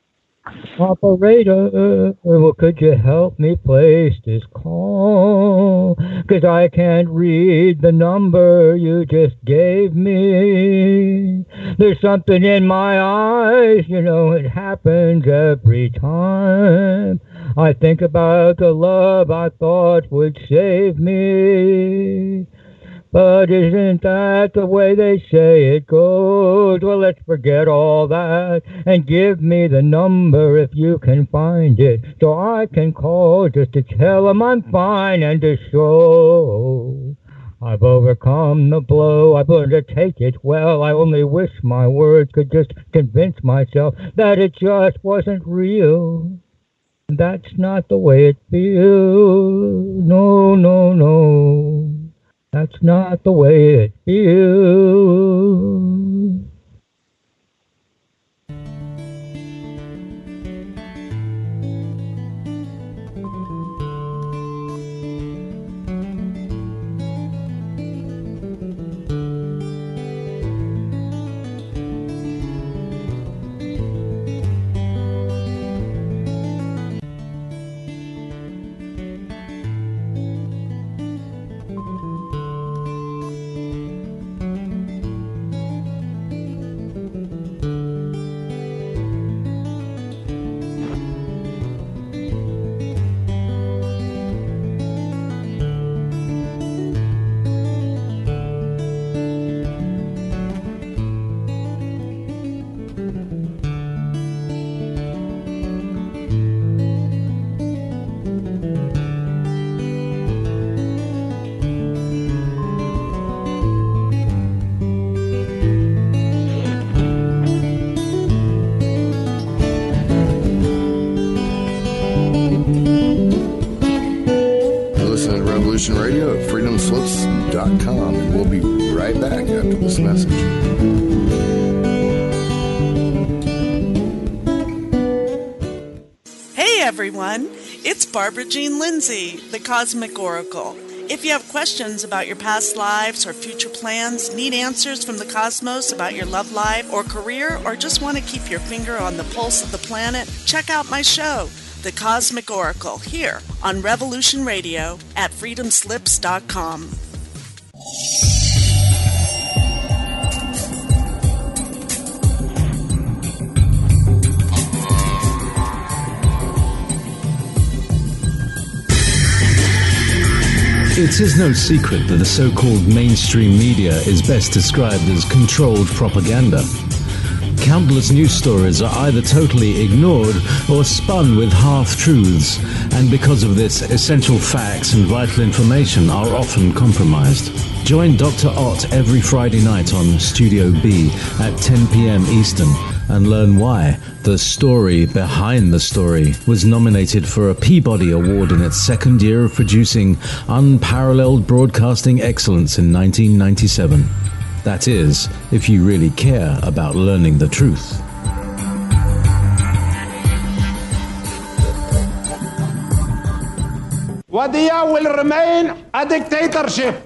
Operator, well, could you help me place this call? 'Cause I can't read the number you just gave me. There's something in my eyes, you know, it happens every time I think about the love I thought would save me. But isn't that the way they say it goes? Well, let's forget all that and give me the number if you can find it, so I can call just to tell them I'm fine and to show I've overcome the blow. I've learned to take it well. I only wish my words could just convince myself that it just wasn't real. That's not the way it feels. No, no, no. That's not the way it feels. Radio at freedomslips.com, and we'll be right back after this message. Hey everyone, it's Barbara Jean Lindsay, the Cosmic Oracle, If you have questions about your past lives or future plans, need answers from the cosmos about your love life or career, or just want to keep your finger on the pulse of the planet, check out my show, The Cosmic Oracle, here on Revolution Radio at freedomslips.com. It is no secret that the so-called mainstream media is best described as controlled propaganda. Countless news stories are either totally ignored or spun with half-truths, and because of this, essential facts and vital information are often compromised. Join Dr. Ott every Friday night on Studio B at 10 p.m. Eastern and learn why The Story Behind the Story was nominated for a Peabody Award in its second year of producing unparalleled broadcasting excellence in 1997. That is, if you really care about learning the truth. Wadiya will remain a dictatorship.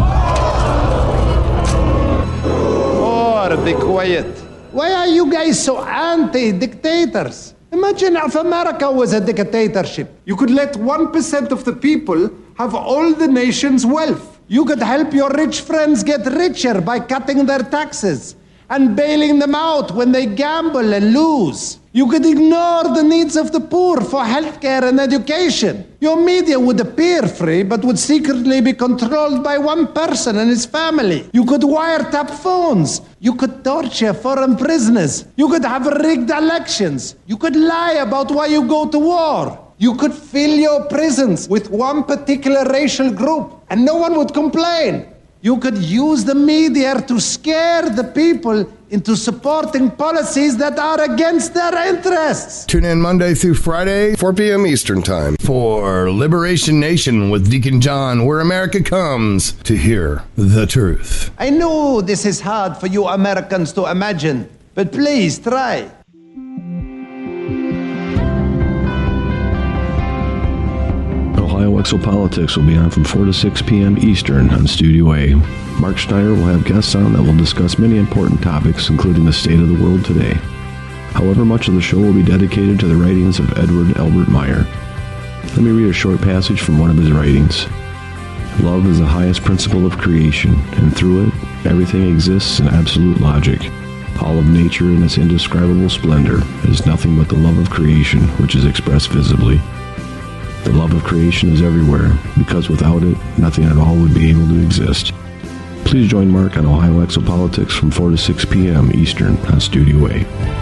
Or be quiet. Why are you guys so anti-dictators? Imagine if America was a dictatorship. You could let 1% of the people have all the nation's wealth. You could help your rich friends get richer by cutting their taxes and bailing them out when they gamble and lose. You could ignore the needs of the poor for healthcare and education. Your media would appear free, but would secretly be controlled by one person and his family. You could wiretap phones. You could torture foreign prisoners. You could have rigged elections. You could lie about why you go to war. You could fill your prisons with one particular racial group, and no one would complain. You could use the media to scare the people into supporting policies that are against their interests. Tune in Monday through Friday, 4 p.m. Eastern Time for Liberation Nation with Deacon John, where America comes to hear the truth. I know this is hard for you Americans to imagine, but please try. Ohio Exopolitics will be on from 4 to 6 p.m. Eastern on Studio A. Mark Schneider will have guests on that will discuss many important topics, including the state of the world today. However, much of the show will be dedicated to the writings of Edward Albert Meyer. Let me read a short passage from one of his writings. Love is the highest principle of creation, and through it, everything exists in absolute logic. All of nature in its indescribable splendor is nothing but the love of creation, which is expressed visibly. The love of creation is everywhere, because without it, nothing at all would be able to exist. Please join Mark on Ohio Exopolitics from 4 to 6 p.m. Eastern on Studio A.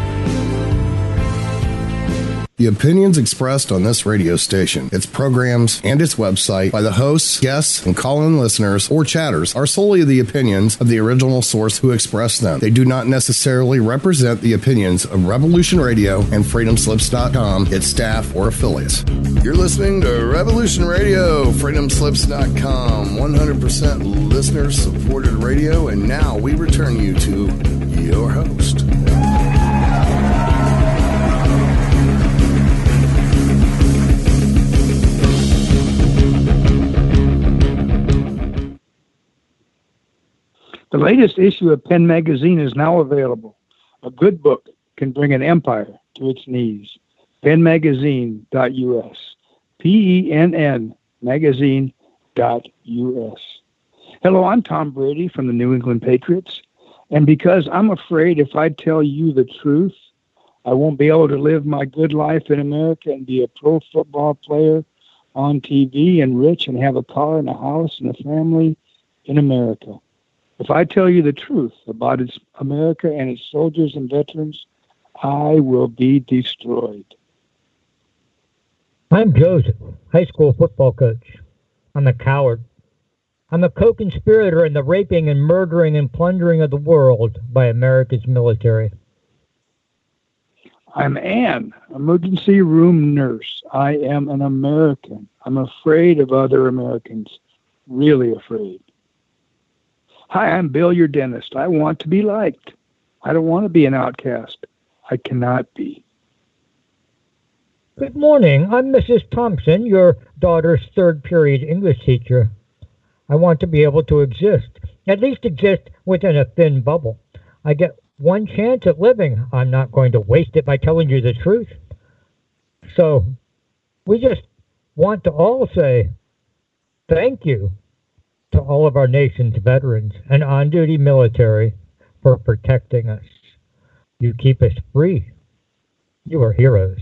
The opinions expressed on this radio station, its programs, and its website by the hosts, guests, and call-in listeners or chatters are solely the opinions of the original source who expressed them. They do not necessarily represent the opinions of Revolution Radio and freedomslips.com, its staff, or affiliates. You're listening to Revolution Radio, freedomslips.com, 100% listener-supported radio, and now we return you to your host. The latest issue of Penn Magazine is now available. A good book can bring an empire to its knees. PennMagazine.us. PENN Magazine.us. Hello, I'm Tom Brady from the New England Patriots. And because I'm afraid if I tell you the truth, I won't be able to live my good life in America and be a pro football player on TV and rich and have a car and a house and a family in America. If I tell you the truth about its America and its soldiers and veterans, I will be destroyed. I'm Joseph, high school football coach. I'm a coward. I'm a co-conspirator in the raping and murdering and plundering of the world by America's military. I'm Ann, emergency room nurse. I am an American. I'm afraid of other Americans, really afraid. Hi, I'm Bill, your dentist. I want to be liked. I don't want to be an outcast. I cannot be. Good morning. I'm Mrs. Thompson, your daughter's third period English teacher. I want to be able to exist, at least exist within a thin bubble. I get one chance at living. I'm not going to waste it by telling you the truth. So we just want to all say thank you to all of our nation's veterans and on-duty military for protecting us. You keep us free. You are heroes.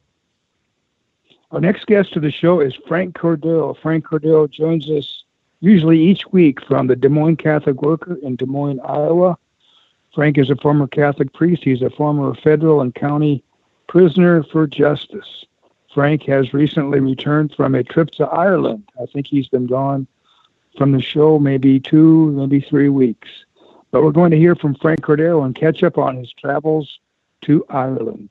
Our next guest to the show is Frank Cordero. Frank Cordero joins us usually each week from the Des Moines Catholic Worker in Des Moines, Iowa. Frank is a former Catholic priest. He's a former federal and county prisoner for justice. Frank has recently returned from a trip to Ireland. I think he's been gone from the show maybe 2, maybe 3 weeks. But we're going to hear from Frank Cordero and catch up on his travels to Ireland.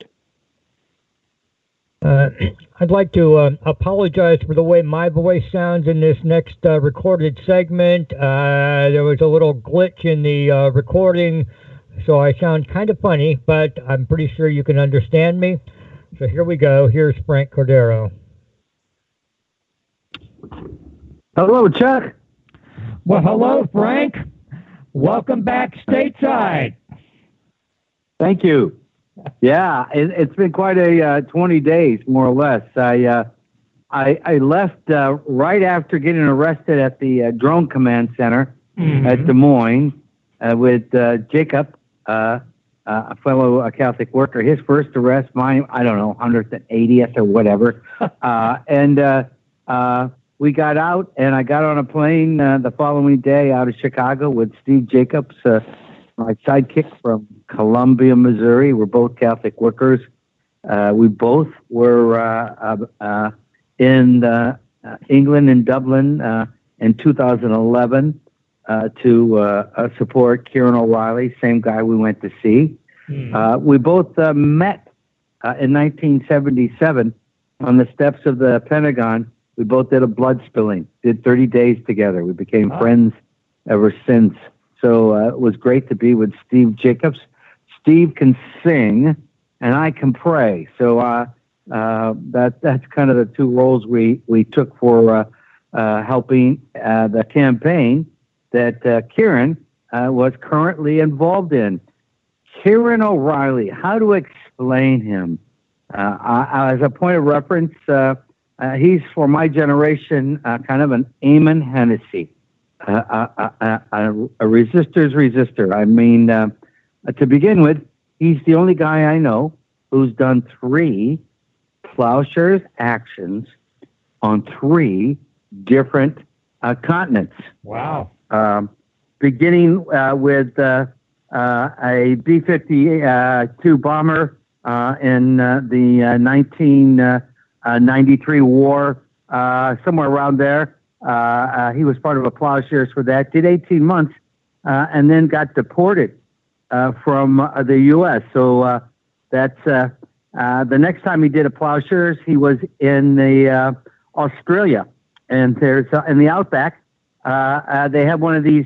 I'd like to apologize for the way my voice sounds in this next recorded segment. There was a little glitch in the recording, so I sound kind of funny, but I'm pretty sure you can understand me. So here we go. Here's Frank Cordero. Hello, Chuck. Well, hello, Frank. Welcome back stateside. Thank you. Yeah, it's been quite a 20 days, more or less. I left right after getting arrested at the Drone Command Center at Des Moines with Jacob, a fellow Catholic worker. His first arrest, mine, I don't know, 180th or whatever. We got out, and I got on a plane the following day out of Chicago with Steve Jacobs, my sidekick from Columbia, Missouri. We're both Catholic workers. We both were in England and Dublin in 2011 to support Kieran O'Reilly, same guy we went to see. We both met in 1977 on the steps of the Pentagon. We both did a blood spilling, did 30 days together. We became friends ever since. So it was great to be with Steve Jacobs. Steve can sing, and I can pray. So that's kind of the two roles we took for helping the campaign that Kieran was currently involved in. Kieran O'Reilly, how to explain him? As a point of reference, he's, for my generation, kind of an Eamon Hennessy. A resistor's resistor. I mean, to begin with, he's the only guy I know who's done 3 Plowshares actions on 3 different continents. Wow. Beginning with a B-52 bomber in the 1993 war, somewhere around there. He was part of a Plowshares for that, did 18 months, and then got deported from the U.S. So that's the next time he did a Plowshares, he was in the Australia, and there's in the outback. They have one of these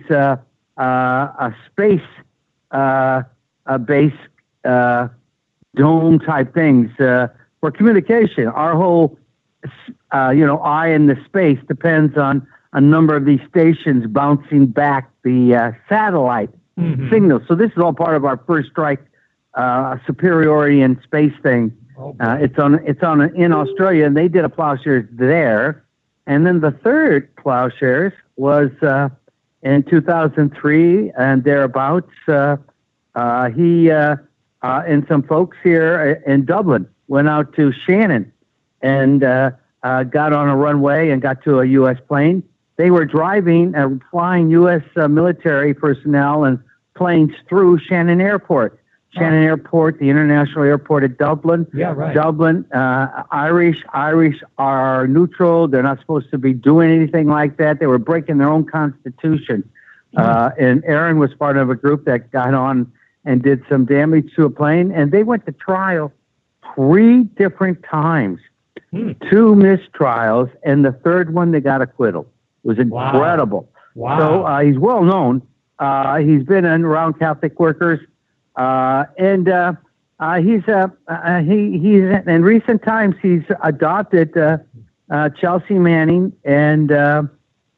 space base dome type things for communication. Our whole eye in the space depends on a number of these stations bouncing back the satellite signals. So this is all part of our first strike superiority in space thing. It's on in Australia, and they did a Plowshares there. And then the third Plowshares was in 2003 and thereabouts. He and some folks here in Dublin went out to Shannon and got on a runway and got to a U.S. plane. They were driving and flying U.S. military personnel and planes through Shannon Airport. Shannon Airport, the international airport at Dublin. Yeah, right. Dublin, Irish are neutral. They're not supposed to be doing anything like that. They were breaking their own constitution. And Aaron was part of a group that got on and did some damage to a plane. And they went to trial 3 different times. 2 mistrials, and the third one they got acquittal. It was incredible. Wow. So he's well known. He's been around Catholic workers. And he's in recent times he's adopted Chelsea Manning and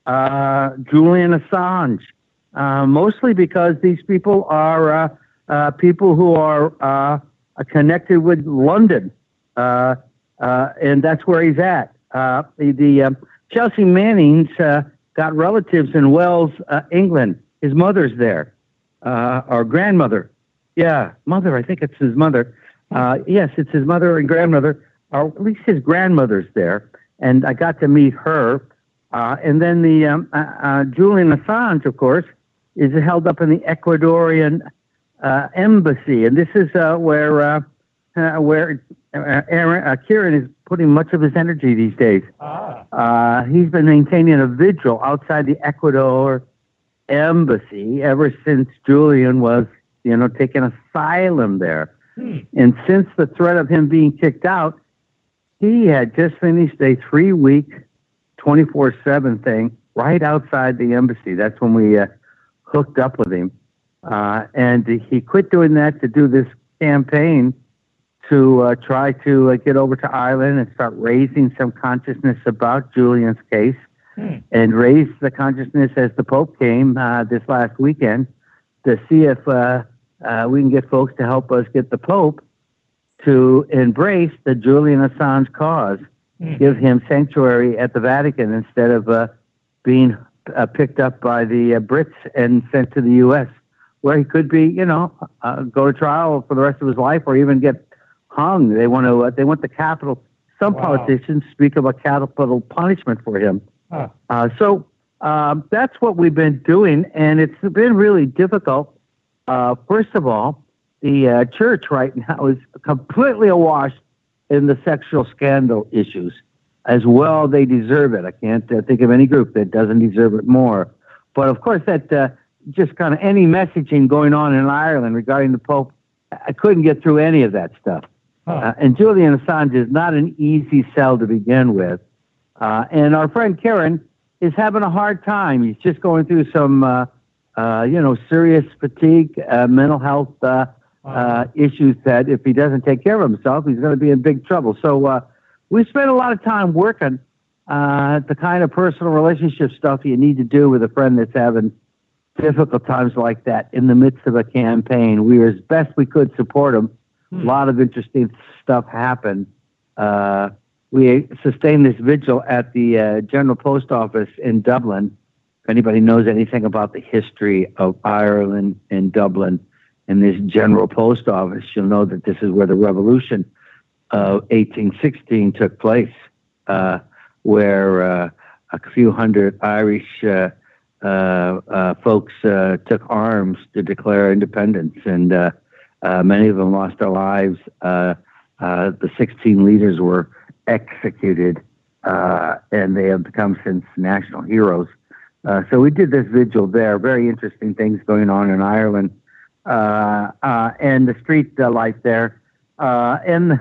Julian Assange, mostly because these people are people who are connected with London, and that's where he's at. The Chelsea Mannings got relatives in Wells, England. His mother's there, or grandmother. Yeah, mother. I think it's his mother. Yes, it's his mother and grandmother, or at least his grandmother's there. And I got to meet her. And then the Julian Assange, of course, is held up in the Ecuadorian embassy, and this is where Kieran is putting much of his energy these days. He's been maintaining a vigil outside the Ecuador embassy ever since Julian was, taking asylum there. And since the threat of him being kicked out, he had just finished a 3-week, 24/7 thing right outside the embassy. That's when we hooked up with him. And he quit doing that to do this campaign to try to get over to Ireland and start raising some consciousness about Julian's case and raise the consciousness as the Pope came this last weekend to see if we can get folks to help us get the Pope to embrace the Julian Assange cause, give him sanctuary at the Vatican instead of being picked up by the Brits and sent to the U.S., where he could be, go to trial for the rest of his life or even get hung. They want the capital. Some politicians speak of a capital punishment for him. So that's what we've been doing, and it's been really difficult. First of all, the church right now is completely awash in the sexual scandal issues. As well, they deserve it. I can't think of any group that doesn't deserve it more. But of course, that just kind of any messaging going on in Ireland regarding the Pope, I couldn't get through any of that stuff. And Julian Assange is not an easy sell to begin with. And our friend Kieran is having a hard time. He's just going through some, serious fatigue, mental health issues that if he doesn't take care of himself, he's going to be in big trouble. So we spent a lot of time working the kind of personal relationship stuff you need to do with a friend that's having difficult times like that in the midst of a campaign. We were as best we could support him. A lot of interesting stuff happened. We sustained this vigil at the General Post Office in Dublin. If anybody knows anything about the history of Ireland and Dublin and this General Post Office, you'll know that this is where the revolution of 1816 took place, where a few hundred Irish folks took arms to declare independence, and many of them lost their lives. The 16 leaders were executed, and they have become since national heroes. So we did this vigil there. Very interesting things going on in Ireland, and the street life there, and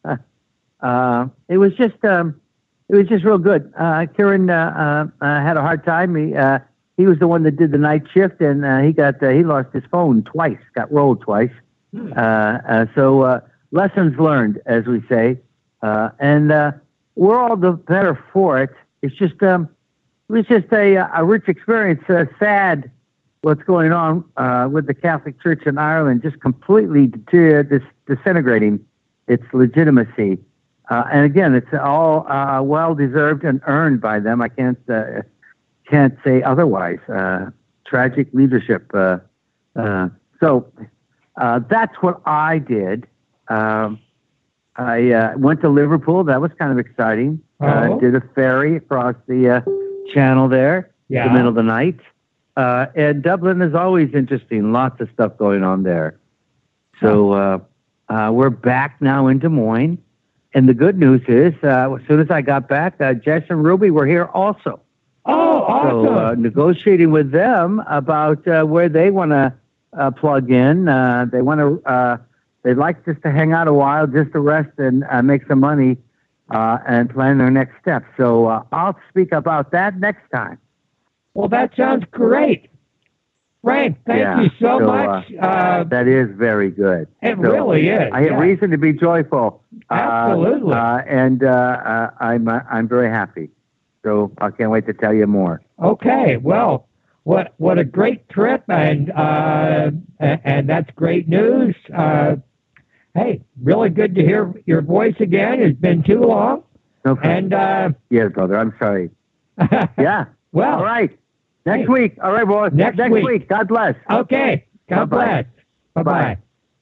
it was just real good. Kieran had a hard time. He was the one that did the night shift, and he lost his phone twice, got rolled twice. So lessons learned, as we say, and we're all the better for it. It's just it was just a rich experience. Sad what's going on with the Catholic Church in Ireland, just completely disintegrating its legitimacy. And again, it's all well deserved and earned by them. I can't say otherwise. Tragic leadership. So that's what I did. I went to Liverpool. That was kind of exciting. Did a ferry across the channel there in the middle of the night. And Dublin is always interesting. Lots of stuff going on there. So we're back now in Des Moines. And the good news is, as soon as I got back, Jess and Ruby were here also. Oh, awesome. So negotiating with them about where they want to plug in. They want to. They'd like just to hang out a while, just to rest and make some money and plan their next steps. So I'll speak about that next time. Well, that sounds great. Frank, thank you so much. That is very good. It really is. I have reason to be joyful. Absolutely. And I'm very happy. So I can't wait to tell you more. Okay, well, what a great trip, and that's great news. Hey, really good to hear your voice again. It's been too long. Okay. And yes, brother. I'm sorry. Yeah. Well, all right. Next week. All right, boys. Next week. God bless. Okay. God bless. Bye-bye.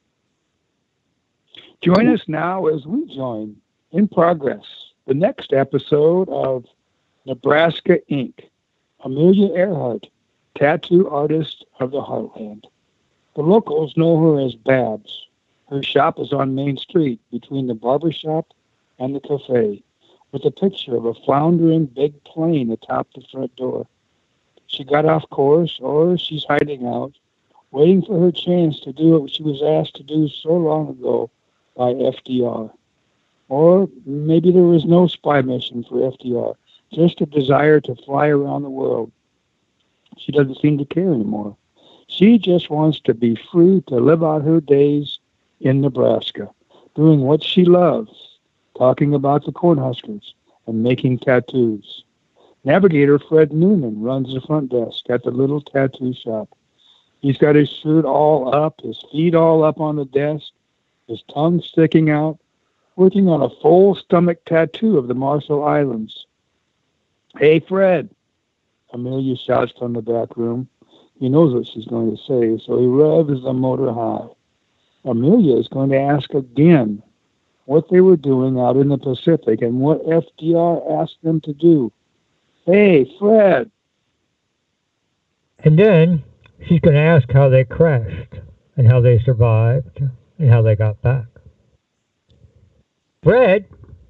Join us now as we join in progress the next episode of Nebraska Inc. Amelia Earhart, tattoo artist of the Heartland. The locals know her as Babs. Her shop is on Main Street between the barber shop and the cafe, with a picture of a floundering big plane atop the front door. She got off course, or she's hiding out, waiting for her chance to do what she was asked to do so long ago by FDR. Or maybe there was no spy mission for FDR, just a desire to fly around the world. She doesn't seem to care anymore. She just wants to be free to live out her days in Nebraska, doing what she loves, talking about the Cornhuskers and making tattoos. Navigator Fred Newman runs the front desk at the little tattoo shop. He's got his shirt all up, his feet all up on the desk, his tongue sticking out, working on a full stomach tattoo of the Marshall Islands. "Hey, Fred," Amelia shouts from the back room. He knows what she's going to say, so he revs the motor high. Amelia is going to ask again what they were doing out in the Pacific and what FDR asked them to do. "Hey, Fred." And then she's going to ask how they crashed and how they survived and how they got back. "Fred,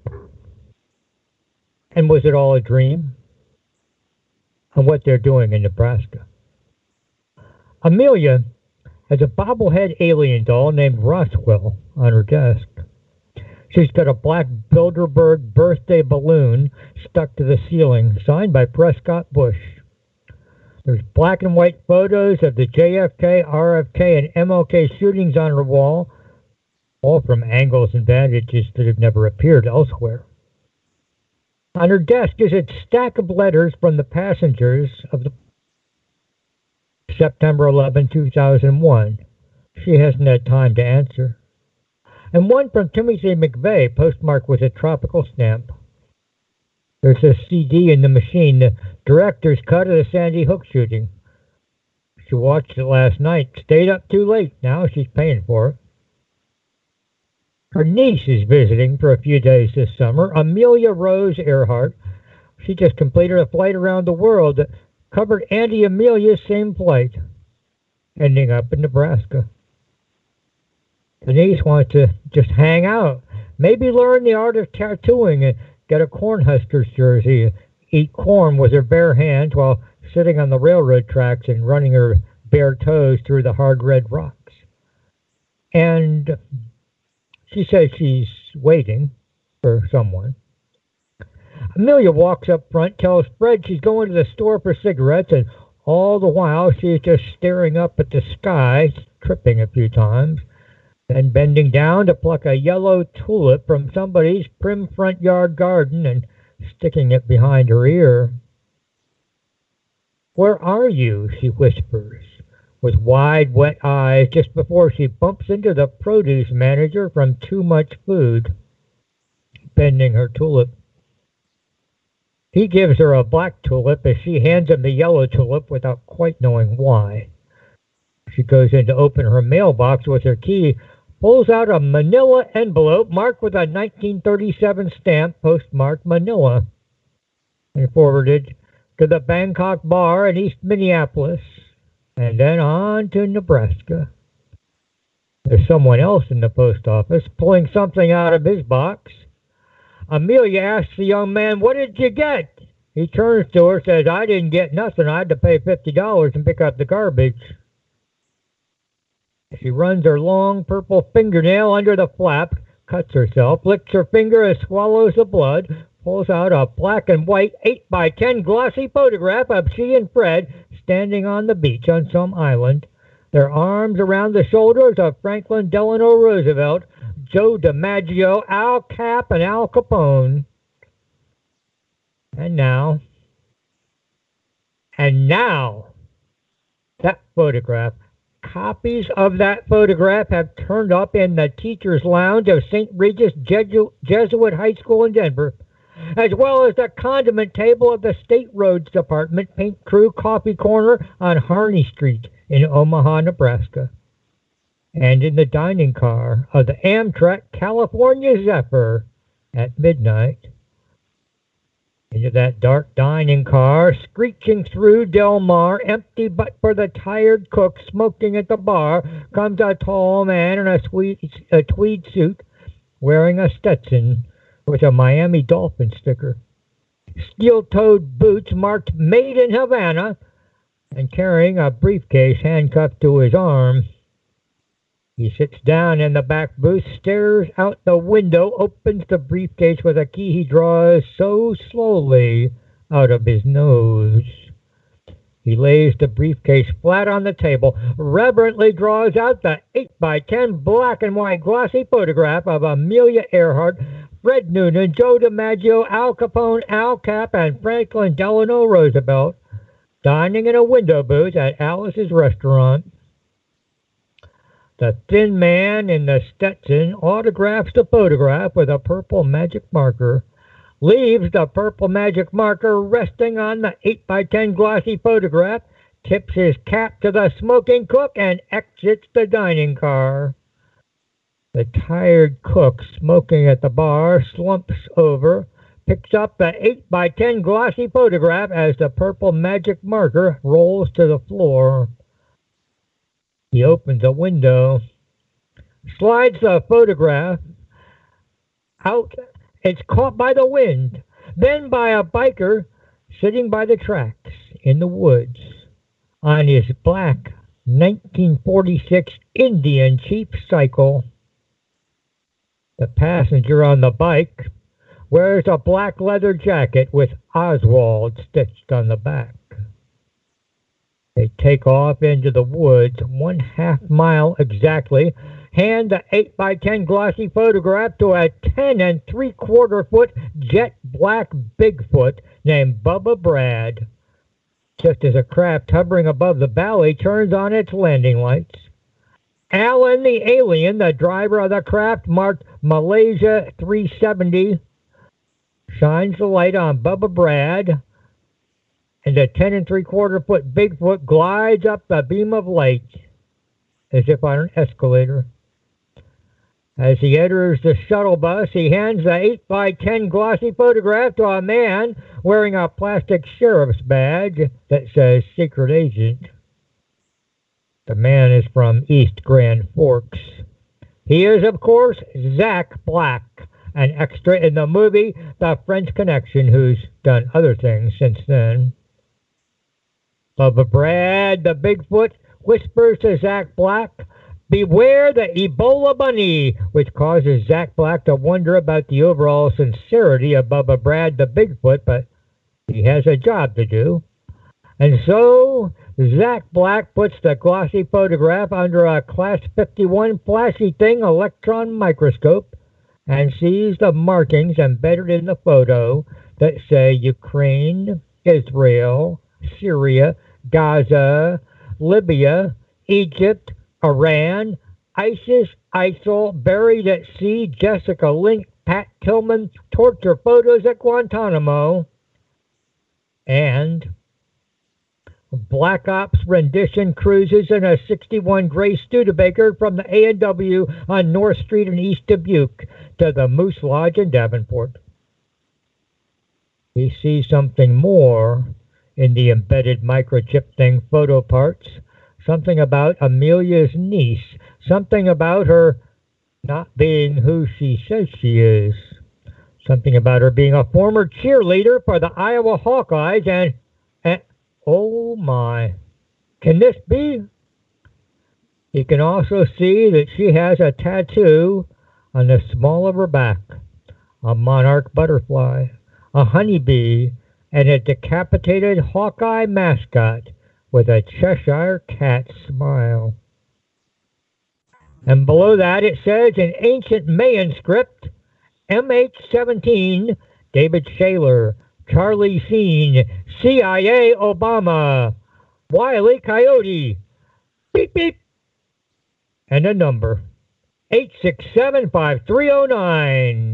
and was it all a dream?" And what they're doing in Nebraska. Amelia has a bobblehead alien doll named Roswell on her desk. She's got a black Bilderberg birthday balloon stuck to the ceiling, signed by Prescott Bush. There's black and white photos of the JFK, RFK, and MLK shootings on her wall, all from angles and vantages that have never appeared elsewhere. On her desk is a stack of letters from the passengers of the September 11, 2001. She hasn't had time to answer. And one from Timothy McVeigh, postmarked with a tropical stamp. There's a CD in the machine, the director's cut of the Sandy Hook shooting. She watched it last night, stayed up too late. Now she's paying for it. Her niece is visiting for a few days this summer, Amelia Rose Earhart. She just completed a flight around the world that covered Auntie Amelia's same flight, ending up in Nebraska. The niece wants to just hang out, maybe learn the art of tattooing and get a Cornhuskers jersey, eat corn with her bare hands while sitting on the railroad tracks and running her bare toes through the hard red rocks. And she says she's waiting for someone. Amelia walks up front, tells Fred she's going to the store for cigarettes, and all the while she's just staring up at the sky, tripping a few times, then bending down to pluck a yellow tulip from somebody's prim front yard garden and sticking it behind her ear. "Where are you?" she whispers, with wide, wet eyes, just before she bumps into the produce manager from Too Much Food, bending her tulip. He gives her a black tulip as she hands him the yellow tulip without quite knowing why. She goes in to open her mailbox with her key, pulls out a manila envelope marked with a 1937 stamp postmarked Manila, and forwarded to the Bangkok Bar in East Minneapolis, and then on to Nebraska. There's someone else in the post office pulling something out of his box. Amelia asks the young man, "What did you get?" He turns to her, says, "I didn't get nothing. I had to pay $50 and pick up the garbage." She runs her long purple fingernail under the flap, cuts herself, licks her finger and swallows the blood, pulls out a black and white 8x10 glossy photograph of she and Fred standing on the beach on some island, their arms around the shoulders of Franklin Delano Roosevelt, Joe DiMaggio, Al Cap, and Al Capone. And now, that photograph. Copies of that photograph have turned up in the teacher's lounge of St. Regis Jesuit High School in Denver, as well as the condiment table of the State Roads Department Paint Crew Coffee Corner on Harney Street in Omaha, Nebraska, and in the dining car of the Amtrak California Zephyr at midnight. Into that dark dining car, screeching through Del Mar, empty but for the tired cook smoking at the bar, comes a tall man in a tweed suit, wearing a Stetson with a Miami Dolphin sticker, steel-toed boots marked Made in Havana, and carrying a briefcase handcuffed to his arm. He sits down in the back booth, stares out the window, opens the briefcase with a key he draws so slowly out of his nose. He lays the briefcase flat on the table, reverently draws out the 8x10 black and white glossy photograph of Amelia Earhart, Fred Noonan, Joe DiMaggio, Al Capone, Al Cap, and Franklin Delano Roosevelt, dining in a window booth at Alice's restaurant. The thin man in the Stetson autographs the photograph with a purple magic marker, leaves the purple magic marker resting on the 8x10 glossy photograph, tips his cap to the smoking cook, and exits the dining car. The tired cook smoking at the bar slumps over, picks up the 8x10 glossy photograph as the purple magic marker rolls to the floor. He opens a window, slides the photograph out. It's caught by the wind, then by a biker sitting by the tracks in the woods on his black 1946 Indian cheap cycle. The passenger on the bike wears a black leather jacket with Oswald stitched on the back. They take off into the woods 1/2 mile exactly, hand the 8x10 glossy photograph to a 10 3/4 foot jet black Bigfoot named Bubba Brad, just as a craft hovering above the valley turns on its landing lights. Alan the alien, the driver of the craft marked Malaysia 370, shines the light on Bubba Brad, and the 10 3/4 foot Bigfoot glides up the beam of light as if on an escalator. As he enters the shuttle bus, he hands the 8x10 glossy photograph to a man wearing a plastic sheriff's badge that says Secret Agent. The man is from East Grand Forks. He is, of course, Zach Black, an extra in the movie The French Connection, who's done other things since then. Bubba Brad, the Bigfoot, whispers to Zach Black, "Beware the Ebola bunny," which causes Zach Black to wonder about the overall sincerity of Bubba Brad, the Bigfoot, but he has a job to do. And so Zach Black puts the glossy photograph under a Class 51 flashy thing electron microscope and sees the markings embedded in the photo that say Ukraine, Israel, Syria, Gaza, Libya, Egypt, Iran, ISIS, ISIL, buried at sea, Jessica Link, Pat Tillman, torture photos at Guantanamo, and Black Ops rendition cruises in a 61 gray Studebaker from the A&W on North Street in East Dubuque to the Moose Lodge in Davenport. We see something more in the embedded microchip thing photo parts, something about Amelia's niece, something about her not being who she says she is, something about her being a former cheerleader for the Iowa Hawkeyes, and oh my, can this be? You can also see that she has a tattoo on the small of her back, a monarch butterfly, a honeybee, and a decapitated Hawkeye mascot with a Cheshire cat smile. And below that it says in ancient Mayan script, MH17, David Shaler, Charlie Sheen, CIA Obama, Wile E. Coyote, beep beep, and a number, 867-5309.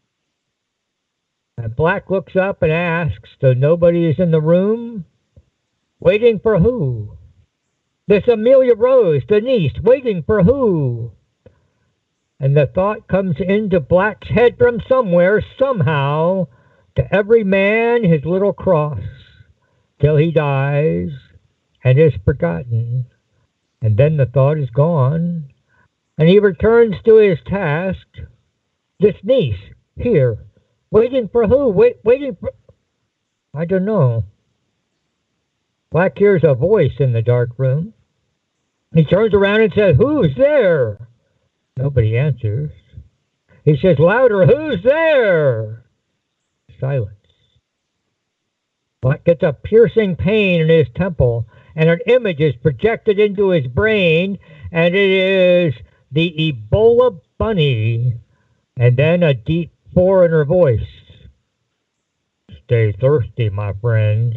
And Black looks up and asks, though nobody is in the room, waiting for who? This Amelia Rose, Denise, waiting for who? And the thought comes into Black's head from somewhere, somehow, to every man his little cross, till he dies and is forgotten. And then the thought is gone, and he returns to his task. This niece, here, waiting for who? Waiting for... I don't know. Black hears a voice in the dark room. He turns around and says, "Who's there?" Nobody answers. He says louder, "Who's there?" Silence. Black gets a piercing pain in his temple, and an image is projected into his brain, and it is the Ebola bunny. And then a deep foreigner voice. "Stay thirsty, my friends."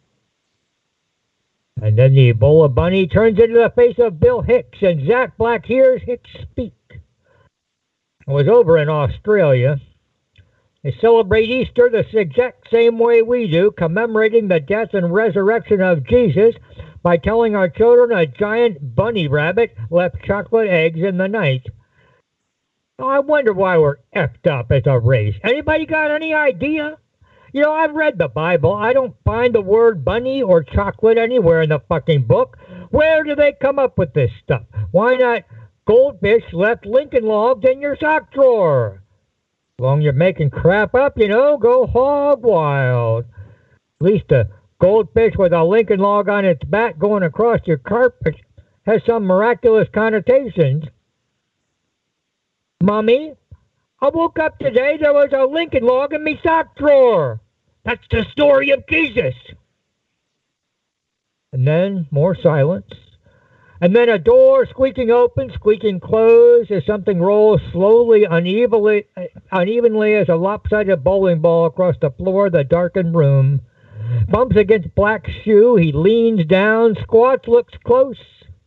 And then the Ebola bunny turns into the face of Bill Hicks, and Zach Black hears Hicks speak. I was over in Australia. They celebrate Easter the exact same way we do, commemorating the death and resurrection of Jesus by telling our children a giant bunny rabbit left chocolate eggs in the night. I wonder why we're effed up as a race. Anybody got any idea? You know, I've read the Bible. I don't find the word bunny or chocolate anywhere in the fucking book. Where do they come up with this stuff? Why not goldfish left Lincoln logs in your sock drawer? As long as you're making crap up, you know, go hog wild. At least a goldfish with a Lincoln log on its back going across your carpet has some miraculous connotations. Mommy, I woke up today, there was a Lincoln log in me sock drawer. That's the story of Jesus. And then more silence. And then a door squeaking open, squeaking closed as something rolls slowly, unevenly as a lopsided bowling ball across the floor of the darkened room. Bumps against Black's shoe. He leans down, squats, looks close.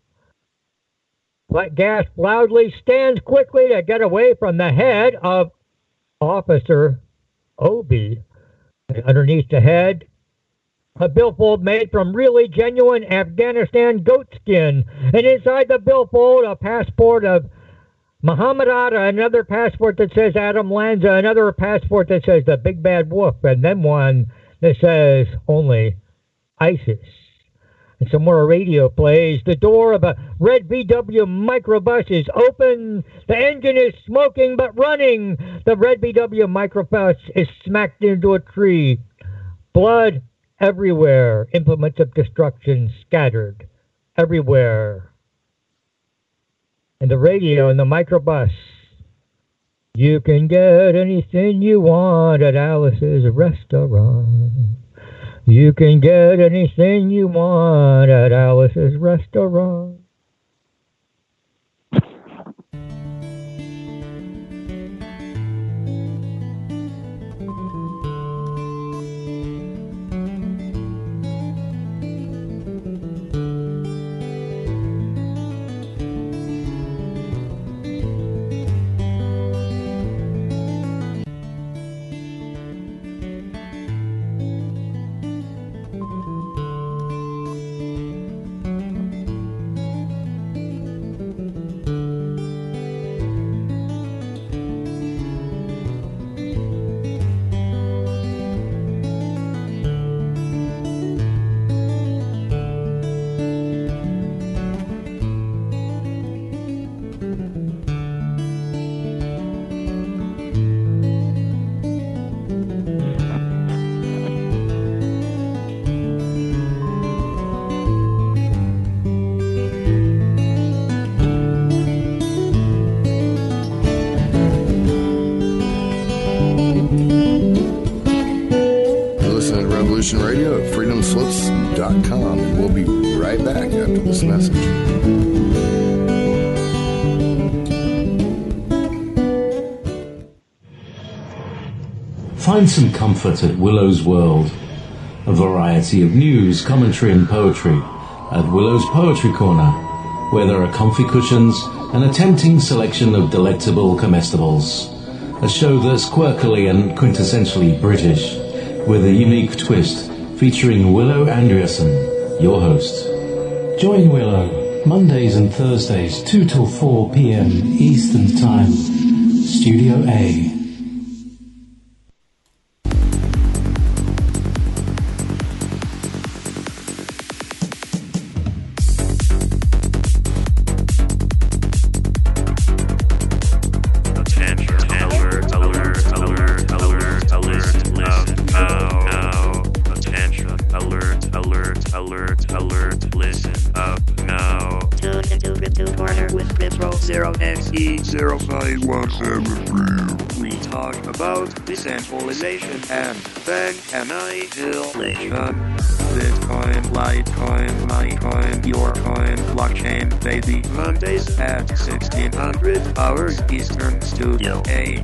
Black gasps loudly, stands quickly to get away from the head of Officer Obi. And underneath the head, a billfold made from really genuine Afghanistan goat skin. And inside the billfold, a passport of Muhammad Atta, another passport that says Adam Lanza, another passport that says the Big Bad Wolf, and then one that says only ISIS. And somewhere a radio plays. The door of a red VW microbus is open. The engine is smoking but running. The red VW microbus is smacked into a tree. Blood everywhere. Implements of destruction scattered everywhere. And the radio in the microbus. You can get anything you want at Alice's restaurant. You can get anything you want at Alice's restaurant. Radio at freedomslips.com, and we'll be right back after this message. Find some comfort at Willow's World, a variety of news, commentary and poetry at Willow's Poetry Corner, where there are comfy cushions and a tempting selection of delectable comestibles. A show that's quirkily and quintessentially British, with a unique twist, featuring Willow Andreasen, your host. Join Willow, Mondays and Thursdays, 2 till 4 p.m. Eastern Time. Studio A. We talk about decentralization and bank annihilation. Bitcoin, Litecoin, MyCoin, your coin, blockchain, baby. Mondays at 1600 hours Eastern, Studio A.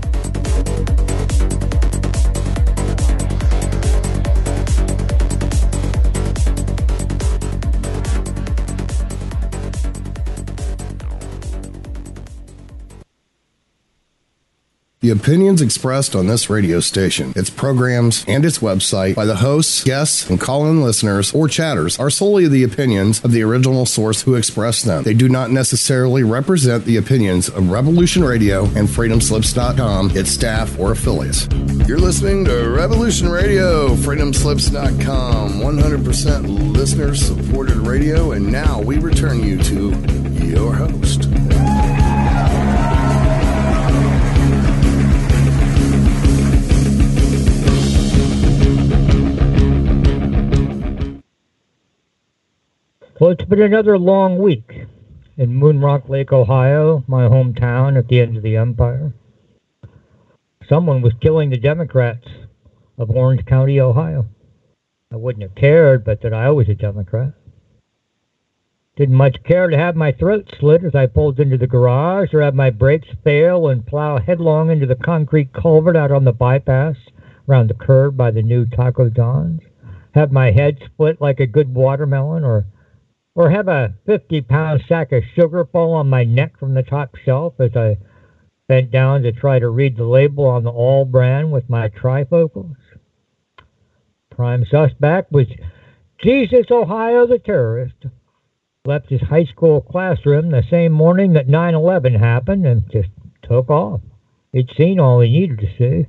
The opinions expressed on this radio station, its programs, and its website by the hosts, guests, and call-in listeners or chatters are solely the opinions of the original source who expressed them. They do not necessarily represent the opinions of Revolution Radio and FreedomSlips.com, its staff, or affiliates. You're listening to Revolution Radio, FreedomSlips.com, 100% listener-supported radio, and now we return you to your host. Well, it's been another long week in Moon Rock Lake, Ohio, my hometown at the end of the empire. Someone was killing the Democrats of Orange County, Ohio. I wouldn't have cared, but that I was a Democrat. Didn't much care to have my throat slit as I pulled into the garage or have my brakes fail and plow headlong into the concrete culvert out on the bypass around the curb by the new Taco John's. Have my head split like a good watermelon or have a 50-pound sack of sugar fall on my neck from the top shelf as I bent down to try to read the label on the All brand with my trifocals. Prime suspect was Jesus Ohio the terrorist. Left his high school classroom the same morning that 9/11 happened and just took off. He'd seen all he needed to see.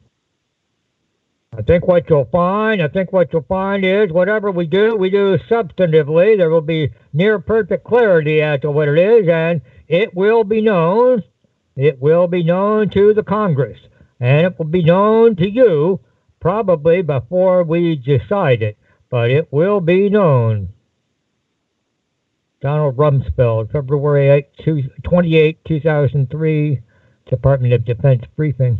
I think what you'll find is whatever we do substantively. There will be near perfect clarity as to what it is, and it will be known. It will be known to the Congress, and it will be known to you probably before we decide it, but it will be known. Donald Rumsfeld, February 28, 2003, Department of Defense briefing.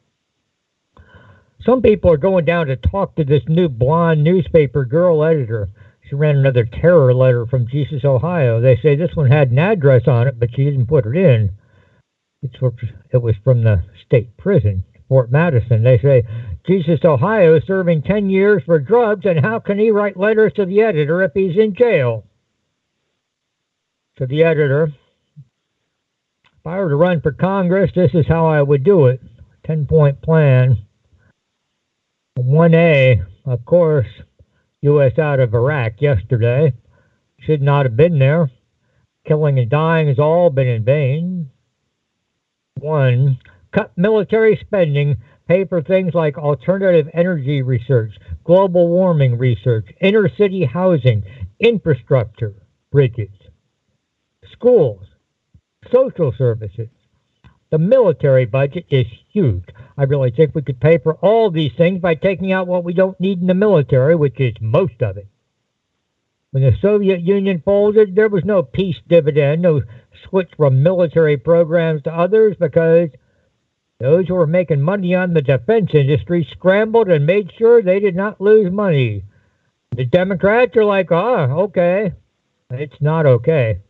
Some people are going down to talk to this new blonde newspaper girl editor. She ran another terror letter from Jesus, Ohio. They say this one had an address on it, but she didn't put it in. It was from the state prison, Fort Madison. They say, Jesus, Ohio is serving 10 years for drugs, and how can he write letters to the editor if he's in jail? To the editor, if I were to run for Congress, this is how I would do it. 10-point plan. 1A, of course, U.S. out of Iraq yesterday. Should not have been there. Killing and dying has all been in vain. 1. Cut military spending, pay for things like alternative energy research, global warming research, inner city housing, infrastructure, bridges, schools, social services. The military budget is huge. I really think we could pay for all these things by taking out what we don't need in the military, which is most of it. When the Soviet Union folded, there was no peace dividend, no switch from military programs to others, because those who were making money on the defense industry scrambled and made sure they did not lose money. The Democrats are like, okay. It's not okay.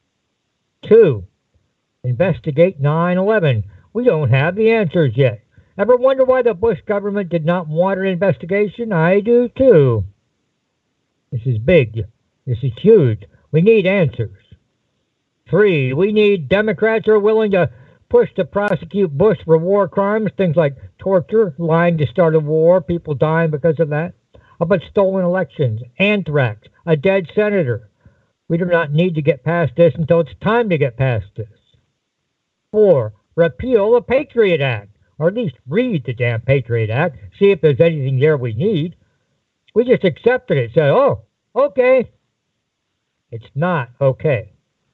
2. Investigate 9/11. We don't have the answers yet. Ever wonder why the Bush government did not want an investigation? I do too. This is big. This is huge. We need answers. 3, we need Democrats who are willing to push to prosecute Bush for war crimes, things like torture, lying to start a war, people dying because of that. How about stolen elections, anthrax, a dead senator? We do not need to get past this until it's time to get past this. 4, repeal the Patriot Act, or at least read the damn Patriot Act, see if there's anything there we need. We just accepted it, said, oh, okay. It's not okay.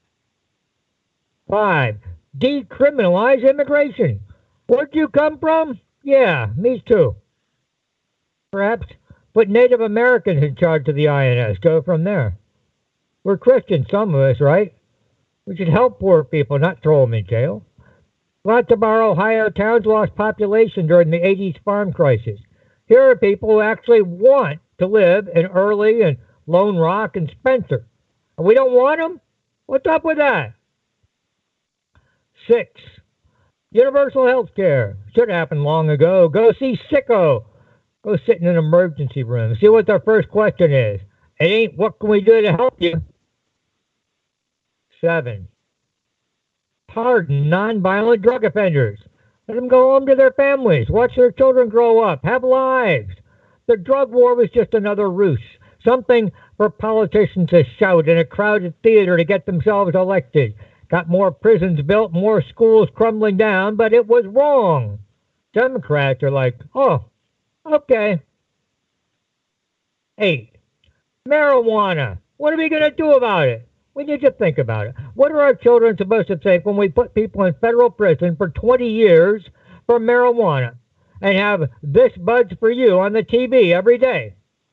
5, decriminalize immigration. Where'd you come from? Yeah, me too. Perhaps put Native Americans in charge of the INS. Go from there. We're Christians, some of us, right? We should help poor people, not throw them in jail. Lots of our Ohio towns lost population during the 80s farm crisis. Here are people who actually want to live in Early and Lone Rock and Spencer. And we don't want them? What's up with that? 6, universal health care. Should happen long ago. Go see Sicko. Go sit in an emergency room. See what their first question is. It ain't, what can we do to help you? 7, pardon nonviolent drug offenders. Let them go home to their families. Watch their children grow up. Have lives. The drug war was just another ruse. Something for politicians to shout in a crowded theater to get themselves elected. Got more prisons built, more schools crumbling down, but it was wrong. Democrats are like, oh, okay. 8, marijuana. What are we going to do about it? We need to think about it. What are our children supposed to think when we put people in federal prison for 20 years for marijuana and have This Buds for You on the TV every day?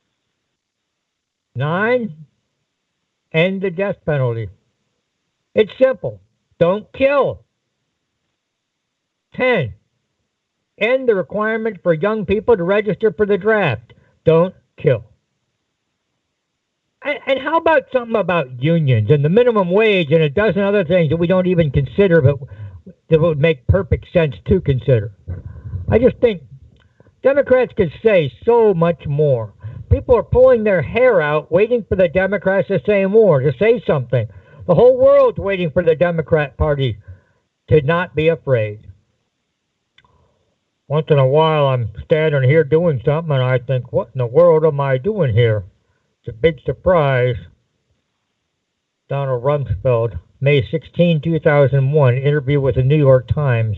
9, end the death penalty. It's simple. Don't kill. 10, end the requirement for young people to register for the draft. Don't kill. And how about something about unions and the minimum wage and a dozen other things that we don't even consider, but that would make perfect sense to consider? I just think Democrats could say so much more. People are pulling their hair out, waiting for the Democrats to say more, to say something. The whole world's waiting for the Democrat Party to not be afraid. Once in a while, I'm standing here doing something, and I think, what in the world am I doing here? It's a big surprise. Donald Rumsfeld, May 16, 2001, interview with the New York Times.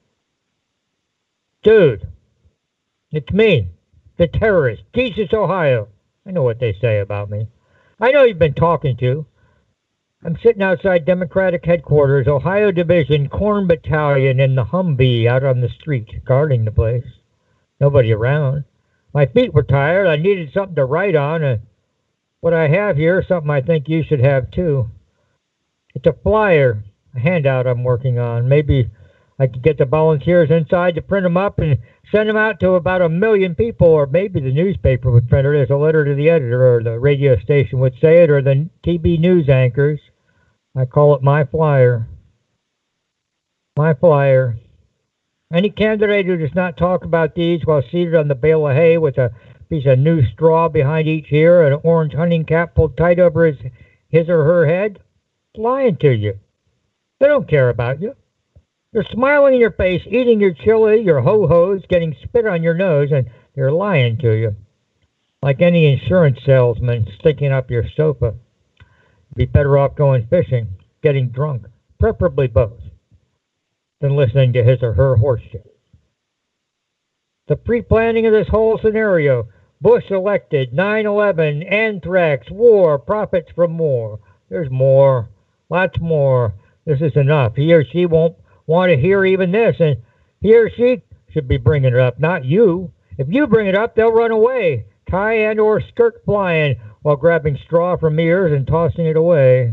Dude, it's me, the terrorist, Jesus, Ohio. I know what they say about me. I know you've been talking to. I'm sitting outside Democratic headquarters, Ohio Division, Corn Battalion in the Humvee out on the street, guarding the place. Nobody around. My feet were tired. I needed something to write on, and what I have here is something I think you should have too. It's a flyer, a handout I'm working on. Maybe I could get the volunteers inside to print them up and send them out to about 1 million people, or maybe the newspaper would print it as a letter to the editor, or the radio station would say it, or the TV news anchors. I call it my flyer. My flyer. Any candidate who does not talk about these while seated on the bale of hay with a piece of new straw behind each ear and an orange hunting cap pulled tight over his or her head, is lying to you. They don't care about you. They're smiling in your face, eating your chili, your ho-hos, getting spit on your nose, and they're lying to you. Like any insurance salesman sticking up your sofa. Be better off going fishing, getting drunk, preferably both, than listening to his or her horse shit. The pre-planning of this whole scenario, Bush elected, 9/11, anthrax, war, profits from war. There's more, lots more. This is enough. He or she won't want to hear even this, and he or she should be bringing it up, not you. If you bring it up, they'll run away, tie and or skirt flying while grabbing straw from ears and tossing it away.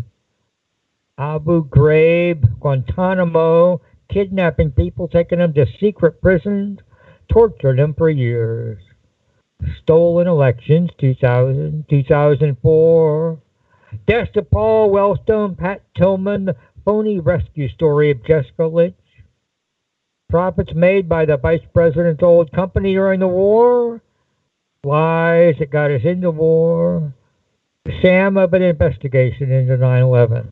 Abu Ghraib, Guantanamo, kidnapping people, taking them to secret prisons, tortured them for years. Stolen elections, 2000, 2004. Deaths to Paul Wellstone, Pat Tillman, the phony rescue story of Jessica Lynch. Profits made by the vice president's old company during the war. Lies that got us into war. Sham of an investigation into 9/11.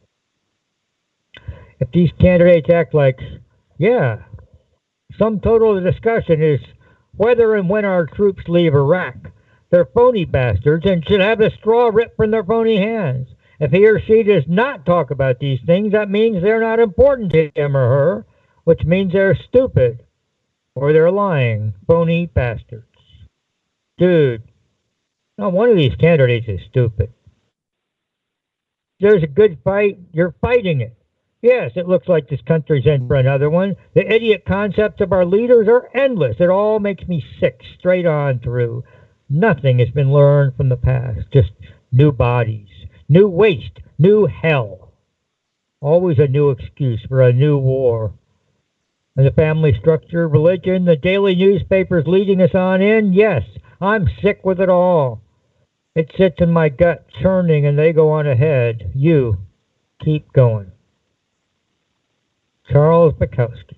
If these candidates act like, yeah, sum total of the discussion is whether and when our troops leave Iraq, they're phony bastards and should have the straw ripped from their phony hands. If he or she does not talk about these things, that means they're not important to him or her, which means they're stupid or they're lying. Phony bastards. Dude, not one of these candidates is stupid. There's a good fight, you're fighting it. Yes, it looks like this country's in for another one. The idiot concepts of our leaders are endless. It all makes me sick straight on through. Nothing has been learned from the past. Just new bodies, new waste, new hell. Always a new excuse for a new war. And the family structure, religion, the daily newspapers leading us on in, yes, I'm sick with it all. It sits in my gut, churning, and they go on ahead. You keep going. Charles Bukowski.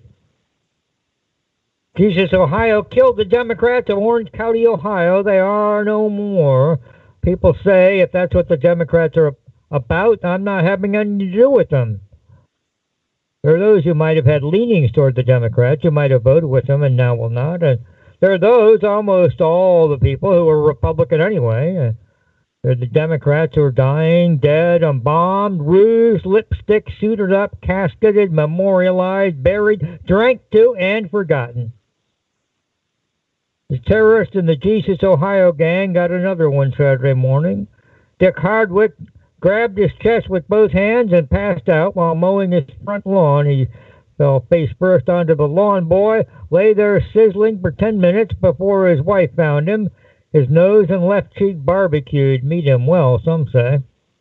Jesus, Ohio killed the Democrats of Orange County, Ohio. They are no more. People say if that's what the Democrats are about, I'm not having anything to do with them. There are those who might have had leanings toward the Democrats, who might have voted with them and now will not. And there are those, almost all the people, who are Republican anyway. They're the Democrats who are dying, dead, embalmed, rouged, lipstick, suited up, casketed, memorialized, buried, drank to, and forgotten. The terrorist in the Jesus, Ohio gang got another one Saturday morning. Dick Hardwick grabbed his chest with both hands and passed out while mowing his front lawn. He fell face first onto the lawn boy, lay there sizzling for 10 minutes before his wife found him. His nose and left cheek barbecued. Meet him well, some say.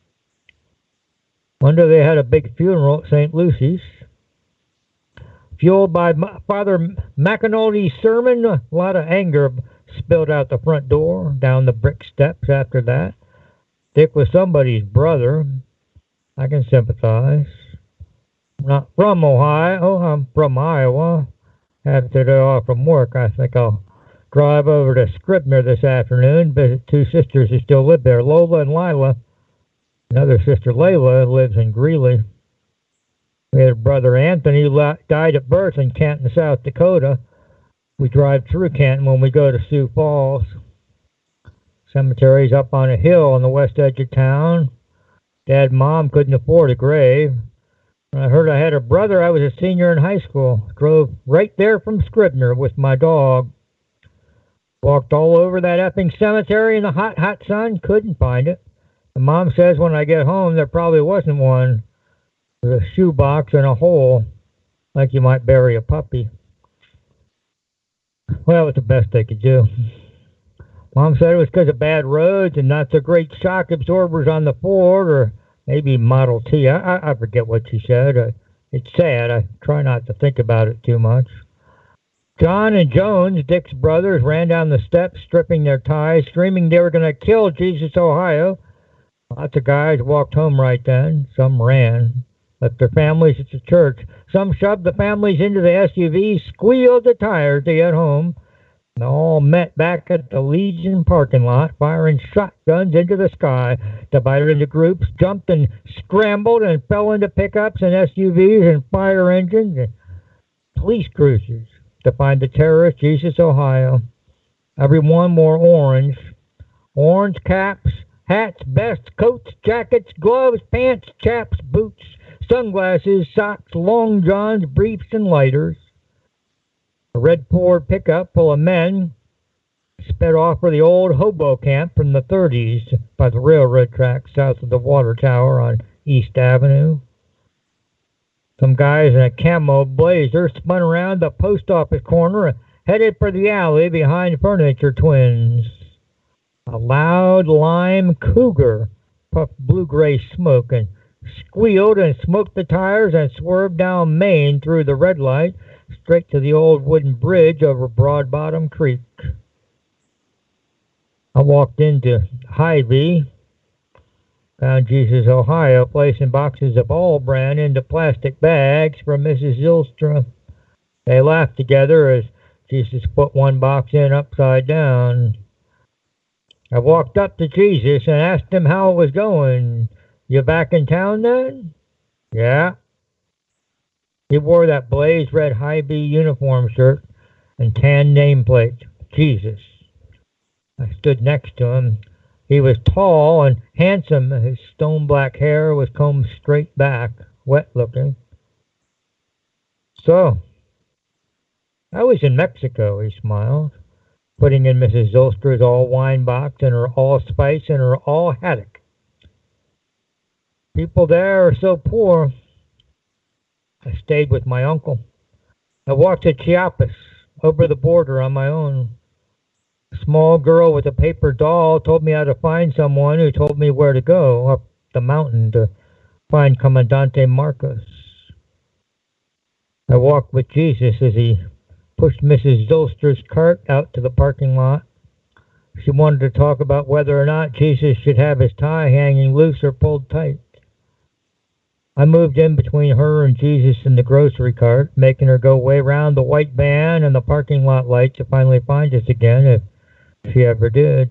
Wonder they had a big funeral at St. Lucy's. Fueled by Father McAnulty's sermon, a lot of anger spilled out the front door, down the brick steps after that. Dick was somebody's brother. I can sympathize. I'm not from Ohio. I'm from Iowa. Had today off from work. I think I'll drive over to Scribner this afternoon, visit two sisters who still live there, Lola and Lila. Another sister, Layla, lives in Greeley. We had a brother, Anthony, who died at birth in Canton, South Dakota. We drive through Canton when we go to Sioux Falls. Cemetery's up on a hill on the west edge of town. Dad and Mom couldn't afford a grave. When I heard I had a brother, I was a senior in high school. Drove right there from Scribner with my dog. Walked all over that effing cemetery in the hot, hot sun. Couldn't find it. And Mom says when I get home, there probably wasn't one. There's a shoebox and a hole, like you might bury a puppy. Well, it was the best they could do. Mom said it was because of bad roads and not so great shock absorbers on the Ford, or maybe Model T. I forget what she said. It's sad. I try not to think about it too much. John and Jones, Dick's brothers, ran down the steps, stripping their ties, screaming they were going to kill Jesus, Ohio. Lots of guys walked home right then. Some ran, left their families at the church. Some shoved the families into the SUVs, squealed the tires to get home. They all met back at the Legion parking lot, firing shotguns into the sky, divided into groups, jumped and scrambled and fell into pickups and SUVs and fire engines and police cruisers to find the terrorist, Jesus, Ohio. Everyone wore orange. Orange caps, hats, vests, coats, jackets, gloves, pants, chaps, boots, sunglasses, socks, long johns, briefs, and lighters. A red Ford pickup full of men sped off for the old hobo camp from the 30s by the railroad tracks south of the water tower on East Avenue. Some guys in a camo blazer spun around the post office corner and headed for the alley behind Furniture Twins. A loud lime cougar puffed blue-gray smoke and squealed and smoked the tires and swerved down Main through the red light straight to the old wooden bridge over Broad Bottom Creek. I walked into Hy-Vee, found Jesus, Ohio, placing boxes of All Brand into plastic bags for Mrs. Zylstra. They laughed together as Jesus put one box in upside down. I walked up to Jesus and asked him how it was going. You back in town then? Yeah. He wore that blaze red Hy-Vee uniform shirt and tan nameplate. Jesus. I stood next to him. He was tall and handsome. His stone black hair was combed straight back, wet looking. So, I was in Mexico, he smiled, putting in Mrs. Zylstra's all wine box and her all spice and her all haddock. People there are so poor. I stayed with my uncle. I walked to Chiapas, over the border on my own. A small girl with a paper doll told me how to find someone who told me where to go, up the mountain to find Comandante Marcos. I walked with Jesus as he pushed Mrs. Zylstra's cart out to the parking lot. She wanted to talk about whether or not Jesus should have his tie hanging loose or pulled tight. I moved in between her and Jesus in the grocery cart, making her go way round the white van and the parking lot light to finally find us again, if she ever did.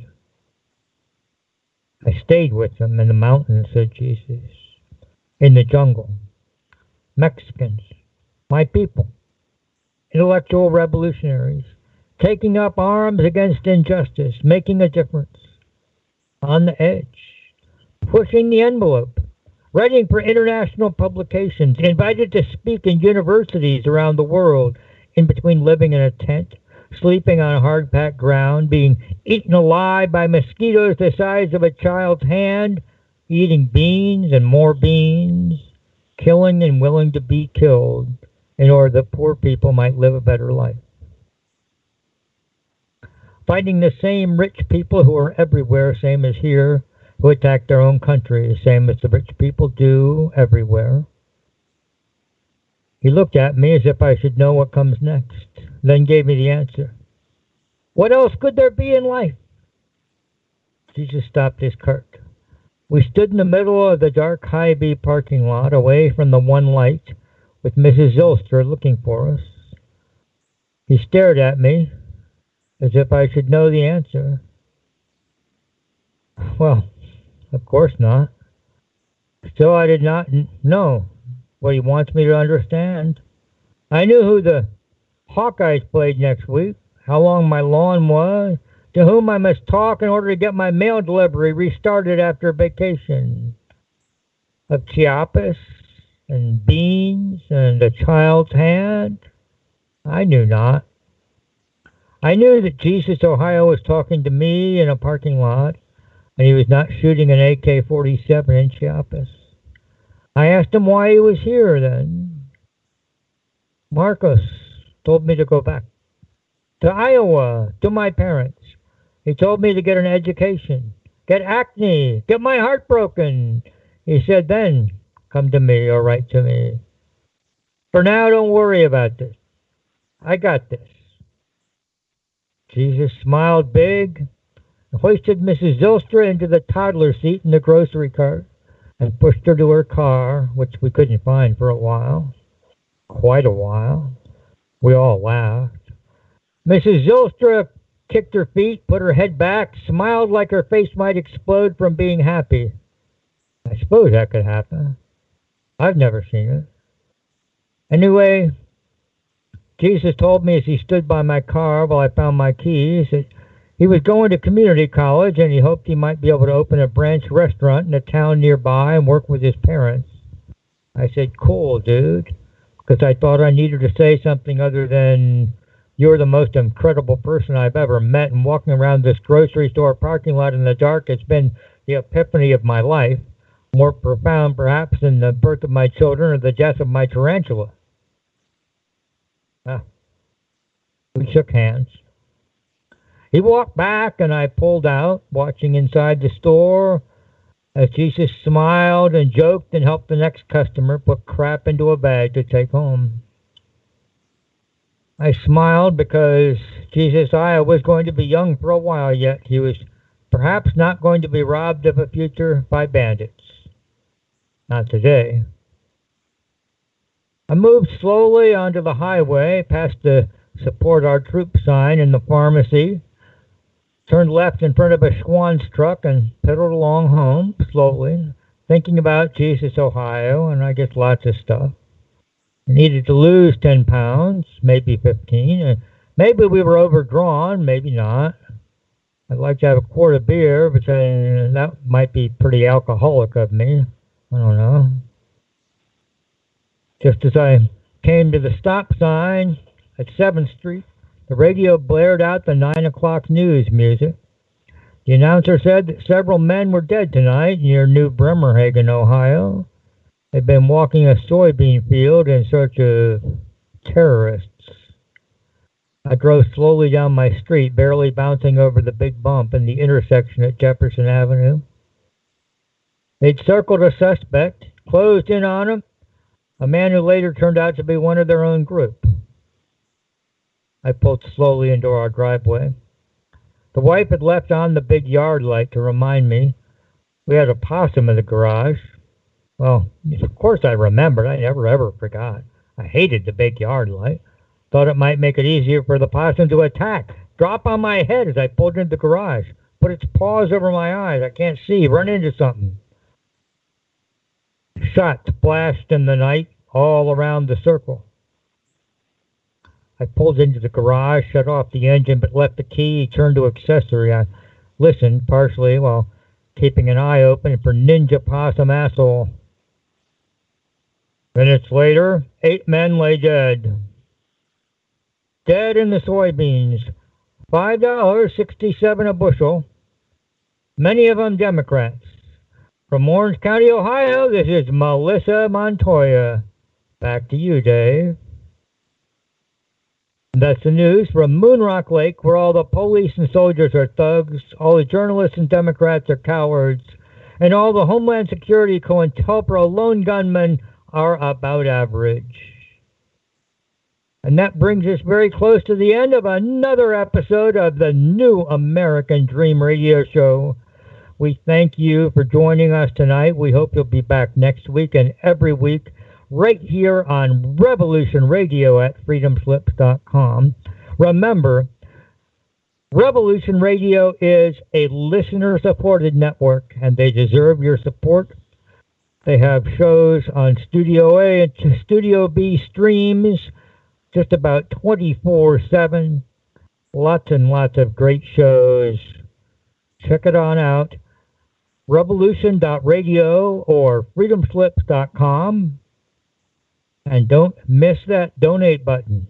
I stayed with them in the mountains, said Jesus. In the jungle. Mexicans. My people. Intellectual revolutionaries. Taking up arms against injustice. Making a difference. On the edge. Pushing the envelope. Writing for international publications, invited to speak in universities around the world, in between living in a tent, sleeping on hard-packed ground, being eaten alive by mosquitoes the size of a child's hand, eating beans and more beans, killing and willing to be killed in order that poor people might live a better life. Fighting the same rich people who are everywhere, same as here, who attack their own country, same as the rich people do everywhere. He looked at me as if I should know what comes next, then gave me the answer. What else could there be in life? Jesus stopped his cart. We stood in the middle of the dark Hy-Vee parking lot, away from the one light, with Mrs. Zylstra looking for us. He stared at me, as if I should know the answer. Well, of course not. Still, I did not know what he wants me to understand. I knew who the Hawkeyes played next week, how long my lawn was, to whom I must talk in order to get my mail delivery restarted after vacation. Of Chiapas and beans and a child's hand, I knew not. I knew that Jesus Ohio was talking to me in a parking lot, and he was not shooting an AK-47 in Chiapas. I asked him why he was here then. Marcos told me to go back to Iowa, to my parents. He told me to get an education, get acne, get my heart broken. He said then, come to me or write to me. For now, don't worry about this. I got this. Jesus smiled big, hoisted Mrs. Zylstra into the toddler seat in the grocery cart, and pushed her to her car, which we couldn't find for a while. Quite a while. We all laughed. Mrs. Zylstra kicked her feet, put her head back, smiled like her face might explode from being happy. I suppose that could happen. I've never seen it. Anyway, Jesus told me as he stood by my car while I found my keys that he was going to community college and he hoped he might be able to open a branch restaurant in a town nearby and work with his parents. I said, cool, dude, because I thought I needed to say something other than, you're the most incredible person I've ever met, and walking around this grocery store parking lot in the dark has been the epiphany of my life, more profound perhaps than the birth of my children or the death of my tarantula. We shook hands. He walked back and I pulled out, watching inside the store as Jesus smiled and joked and helped the next customer put crap into a bag to take home. I smiled because Jesus Aya was going to be young for a while yet. He was perhaps not going to be robbed of a future by bandits. Not today. I moved slowly onto the highway, past the Support Our Troops sign in the pharmacy, turned left in front of a Schwann's truck, and pedaled along home slowly, thinking about Jesus, Ohio, and I guess lots of stuff. I needed to lose 10 pounds, maybe 15. And maybe we were overdrawn, maybe not. I'd like to have a quart of beer, but that might be pretty alcoholic of me. I don't know. Just as I came to the stop sign at 7th Street, the radio blared out the 9 o'clock news music. The announcer said that several men were dead tonight near New Bremerhaven, Ohio. They'd been walking a soybean field in search of terrorists. I drove slowly down my street, barely bouncing over the big bump in the intersection at Jefferson Avenue. They'd circled a suspect, closed in on him, a man who later turned out to be one of their own group. I pulled slowly into our driveway. The wife had left on the big yard light to remind me we had a possum in the garage. Well, of course I remembered. I never ever forgot. I hated the big yard light. Thought it might make it easier for the possum to attack. Drop on my head as I pulled into the garage. Put its paws over my eyes. I can't see. Run into something. Shots flashed in the night all around the circle. I pulled into the garage, shut off the engine, but left the key, turned to accessory. I listened, partially, while keeping an eye open for Ninja Possum Asshole. Minutes later, 8 men lay dead. Dead in the soybeans. $5.67 a bushel. Many of them Democrats. From Orange County, Ohio, this is Melissa Montoya. Back to you, Dave. That's the news from Moonrock Lake, where all the police and soldiers are thugs, all the journalists and Democrats are cowards, and all the Homeland Security COINTELPRO lone gunmen are about average. And that brings us very close to the end of another episode of the New American Dream Radio Show. We thank you for joining us tonight. We hope you'll be back next week and every week right here on Revolution Radio at freedomslips.com. Remember, Revolution Radio is a listener-supported network, and they deserve your support. They have shows on Studio A and Studio B streams just about 24/7. Lots and lots of great shows. Check it on out. Revolution.radio or freedomslips.com. And don't miss that donate button.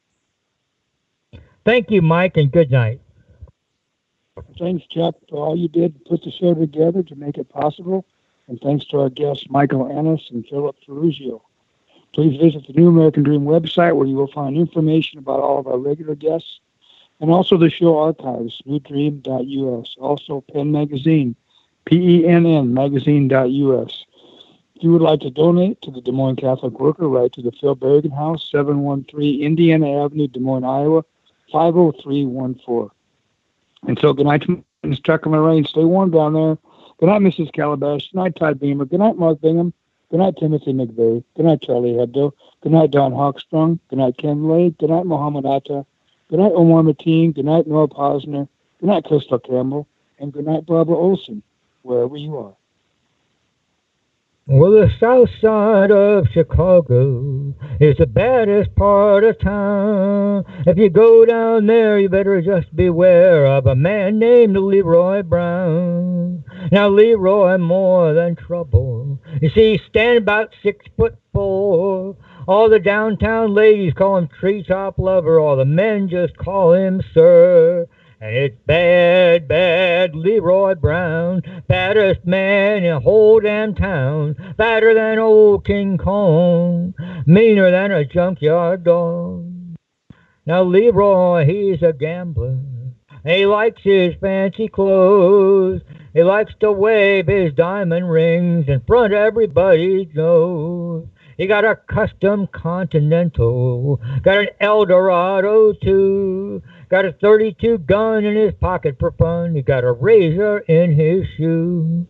Thank you, Mike, and good night. Thanks, Chuck, for all you did to put the show together to make it possible. And thanks to our guests, Michael Ennis and Philip Ferrugio. Please visit the New American Dream website, where you will find information about all of our regular guests and also the show archives, newdream.us. Also, Penn Magazine, PENN magazine.us. If you would like to donate to the Des Moines Catholic Worker, write to the Phil Berrigan House, 713 Indiana Avenue, Des Moines, Iowa, 50314. And so, good night to Mrs. Chuck and Lorraine. Stay warm down there. Good night, Mrs. Calabash. Good night, Todd Beamer. Good night, Mark Bingham. Good night, Timothy McVeigh. Good night, Charlie Hebdo. Good night, Don Hawkstrong. Good night, Ken Lay. Good night, Mohammed Atta. Good night, Omar Mateen. Good night, Noah Posner. Good night, Crystal Campbell. And good night, Barbara Olson, wherever you are. Well, the south side of Chicago is the baddest part of town. If you go down there, you better just beware of a man named Leroy Brown. Now, Leroy, more than trouble. You see, he's standing about 6'4". All the downtown ladies call him treetop lover. All the men just call him sir. And it's bad, bad Leroy Brown, baddest man in the whole damn town, badder than old King Kong, meaner than a junkyard dog. Now Leroy, he's a gambler, he likes his fancy clothes, he likes to wave his diamond rings in front of everybody's nose. He got a custom Continental, got an Eldorado too, got a .32 gun in his pocket for fun, he got a razor in his shoe.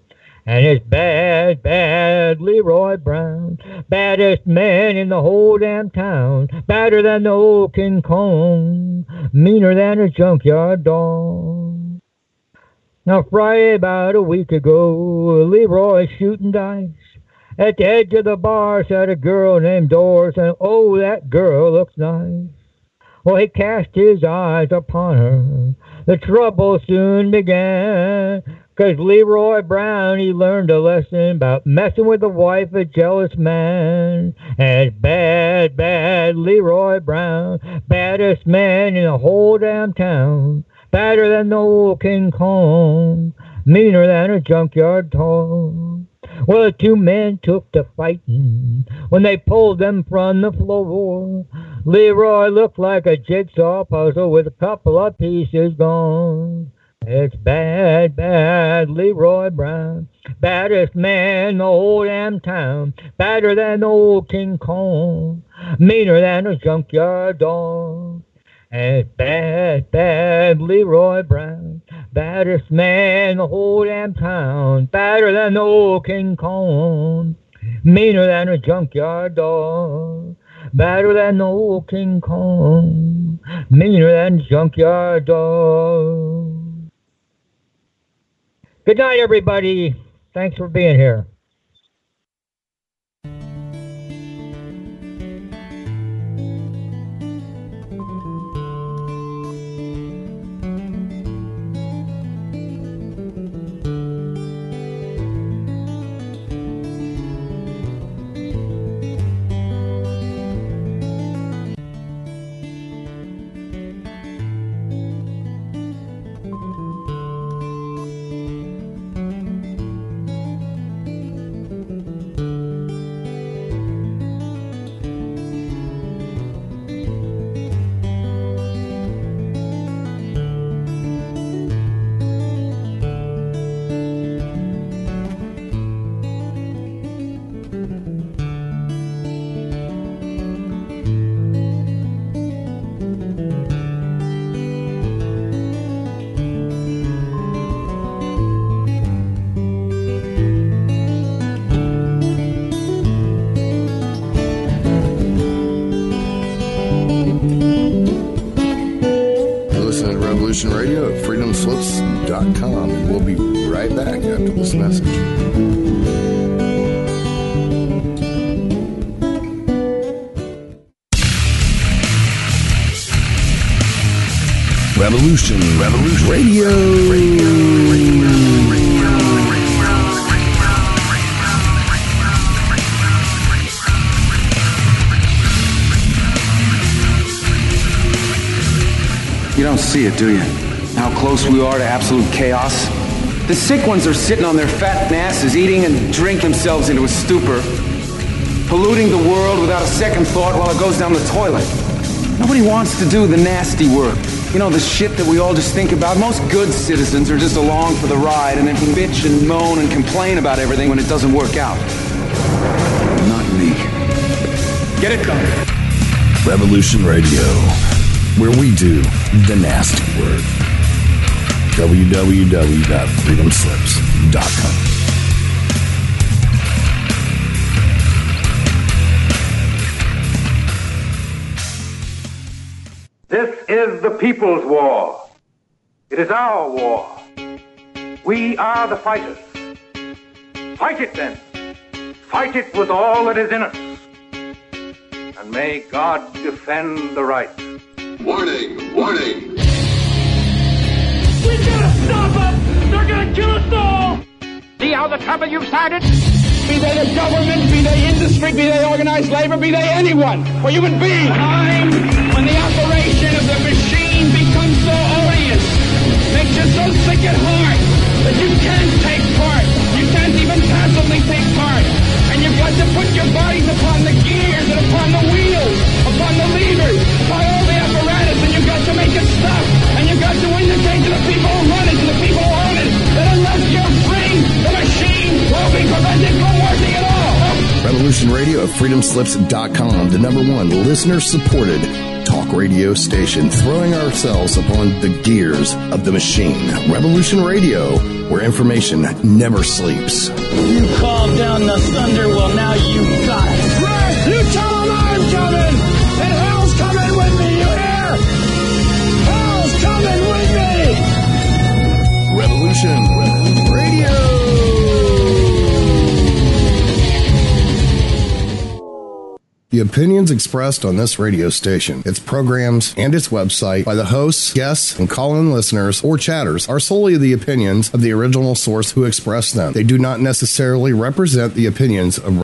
And it's bad, bad Leroy Brown. Baddest man in the whole damn town. Badder than the old King Kong. Meaner than a junkyard dog. Now Friday about a week ago, Leroy shooting dice. At the edge of the bar sat a girl named Doris, and oh, that girl looks nice. Well, he cast his eyes upon her. The trouble soon began. 'Cause Leroy Brown, he learned a lesson about messing with the wife of a jealous man. And it's bad, bad Leroy Brown, baddest man in the whole damn town. Badder than the old King Kong, meaner than a junkyard dog. Well, the two men took to fighting when they pulled them from the floor. Leroy looked like a jigsaw puzzle with a couple of pieces gone. It's bad, bad Leroy Brown, baddest man in the whole damn town, badder than old King Kong, meaner than a junkyard dog. And it's bad, bad Leroy Brown, baddest man in the whole damn town, badder than old King Kong, meaner than a junkyard dog. Badder than old King Kong, meaner than a junkyard dog. Good night, everybody. Thanks for being here. Radio at freedomslips.com, and we'll be right back after this message. Revolution Radio. You don't see it, do you? How close we are to absolute chaos? The sick ones are sitting on their fat asses, eating and drink themselves into a stupor, polluting the world without a second thought while it goes down the toilet. Nobody wants to do the nasty work. You know, the shit that we all just think about. Most good citizens are just along for the ride and then bitch and moan and complain about everything when it doesn't work out. Not me. Get it done. Revolution Radio, where we do the nasty work. www.freedomslips.com. This is the people's war. It is our war. We are the fighters. Fight it then. Fight it with all that is in us. And may God defend the right. Warning! Warning! We gotta stop them! They're gonna kill us all! See how the trouble you've started? Be they the government, be they industry, be they organized labor, be they anyone, or human beings. Time when the operation of the machine becomes so odious, makes you so sick at heart that you can't take part. You can't even passively take part. And you've got to put your bodies upon the gears and upon the wheels, upon the levers, upon all the apparatus, and you've got to make it stop. And you've got to indicate to the people who run it, to the people who own it, that unless you're free, the machine will be prevented from working at all. Revolution Radio at freedomslips.com, the #1 listener-supported talk talk radio station, throwing ourselves upon the gears of the machine. Revolution Radio, where information never sleeps. You called down the thunder, well now you got it. Right! You tell them I'm coming! And hell's coming with me, you hear? Hell's coming with me! Revolution Radio! The opinions expressed on this radio station, its programs, and its website by the hosts, guests, and call-in listeners or chatters are solely the opinions of the original source who expressed them. They do not necessarily represent the opinions of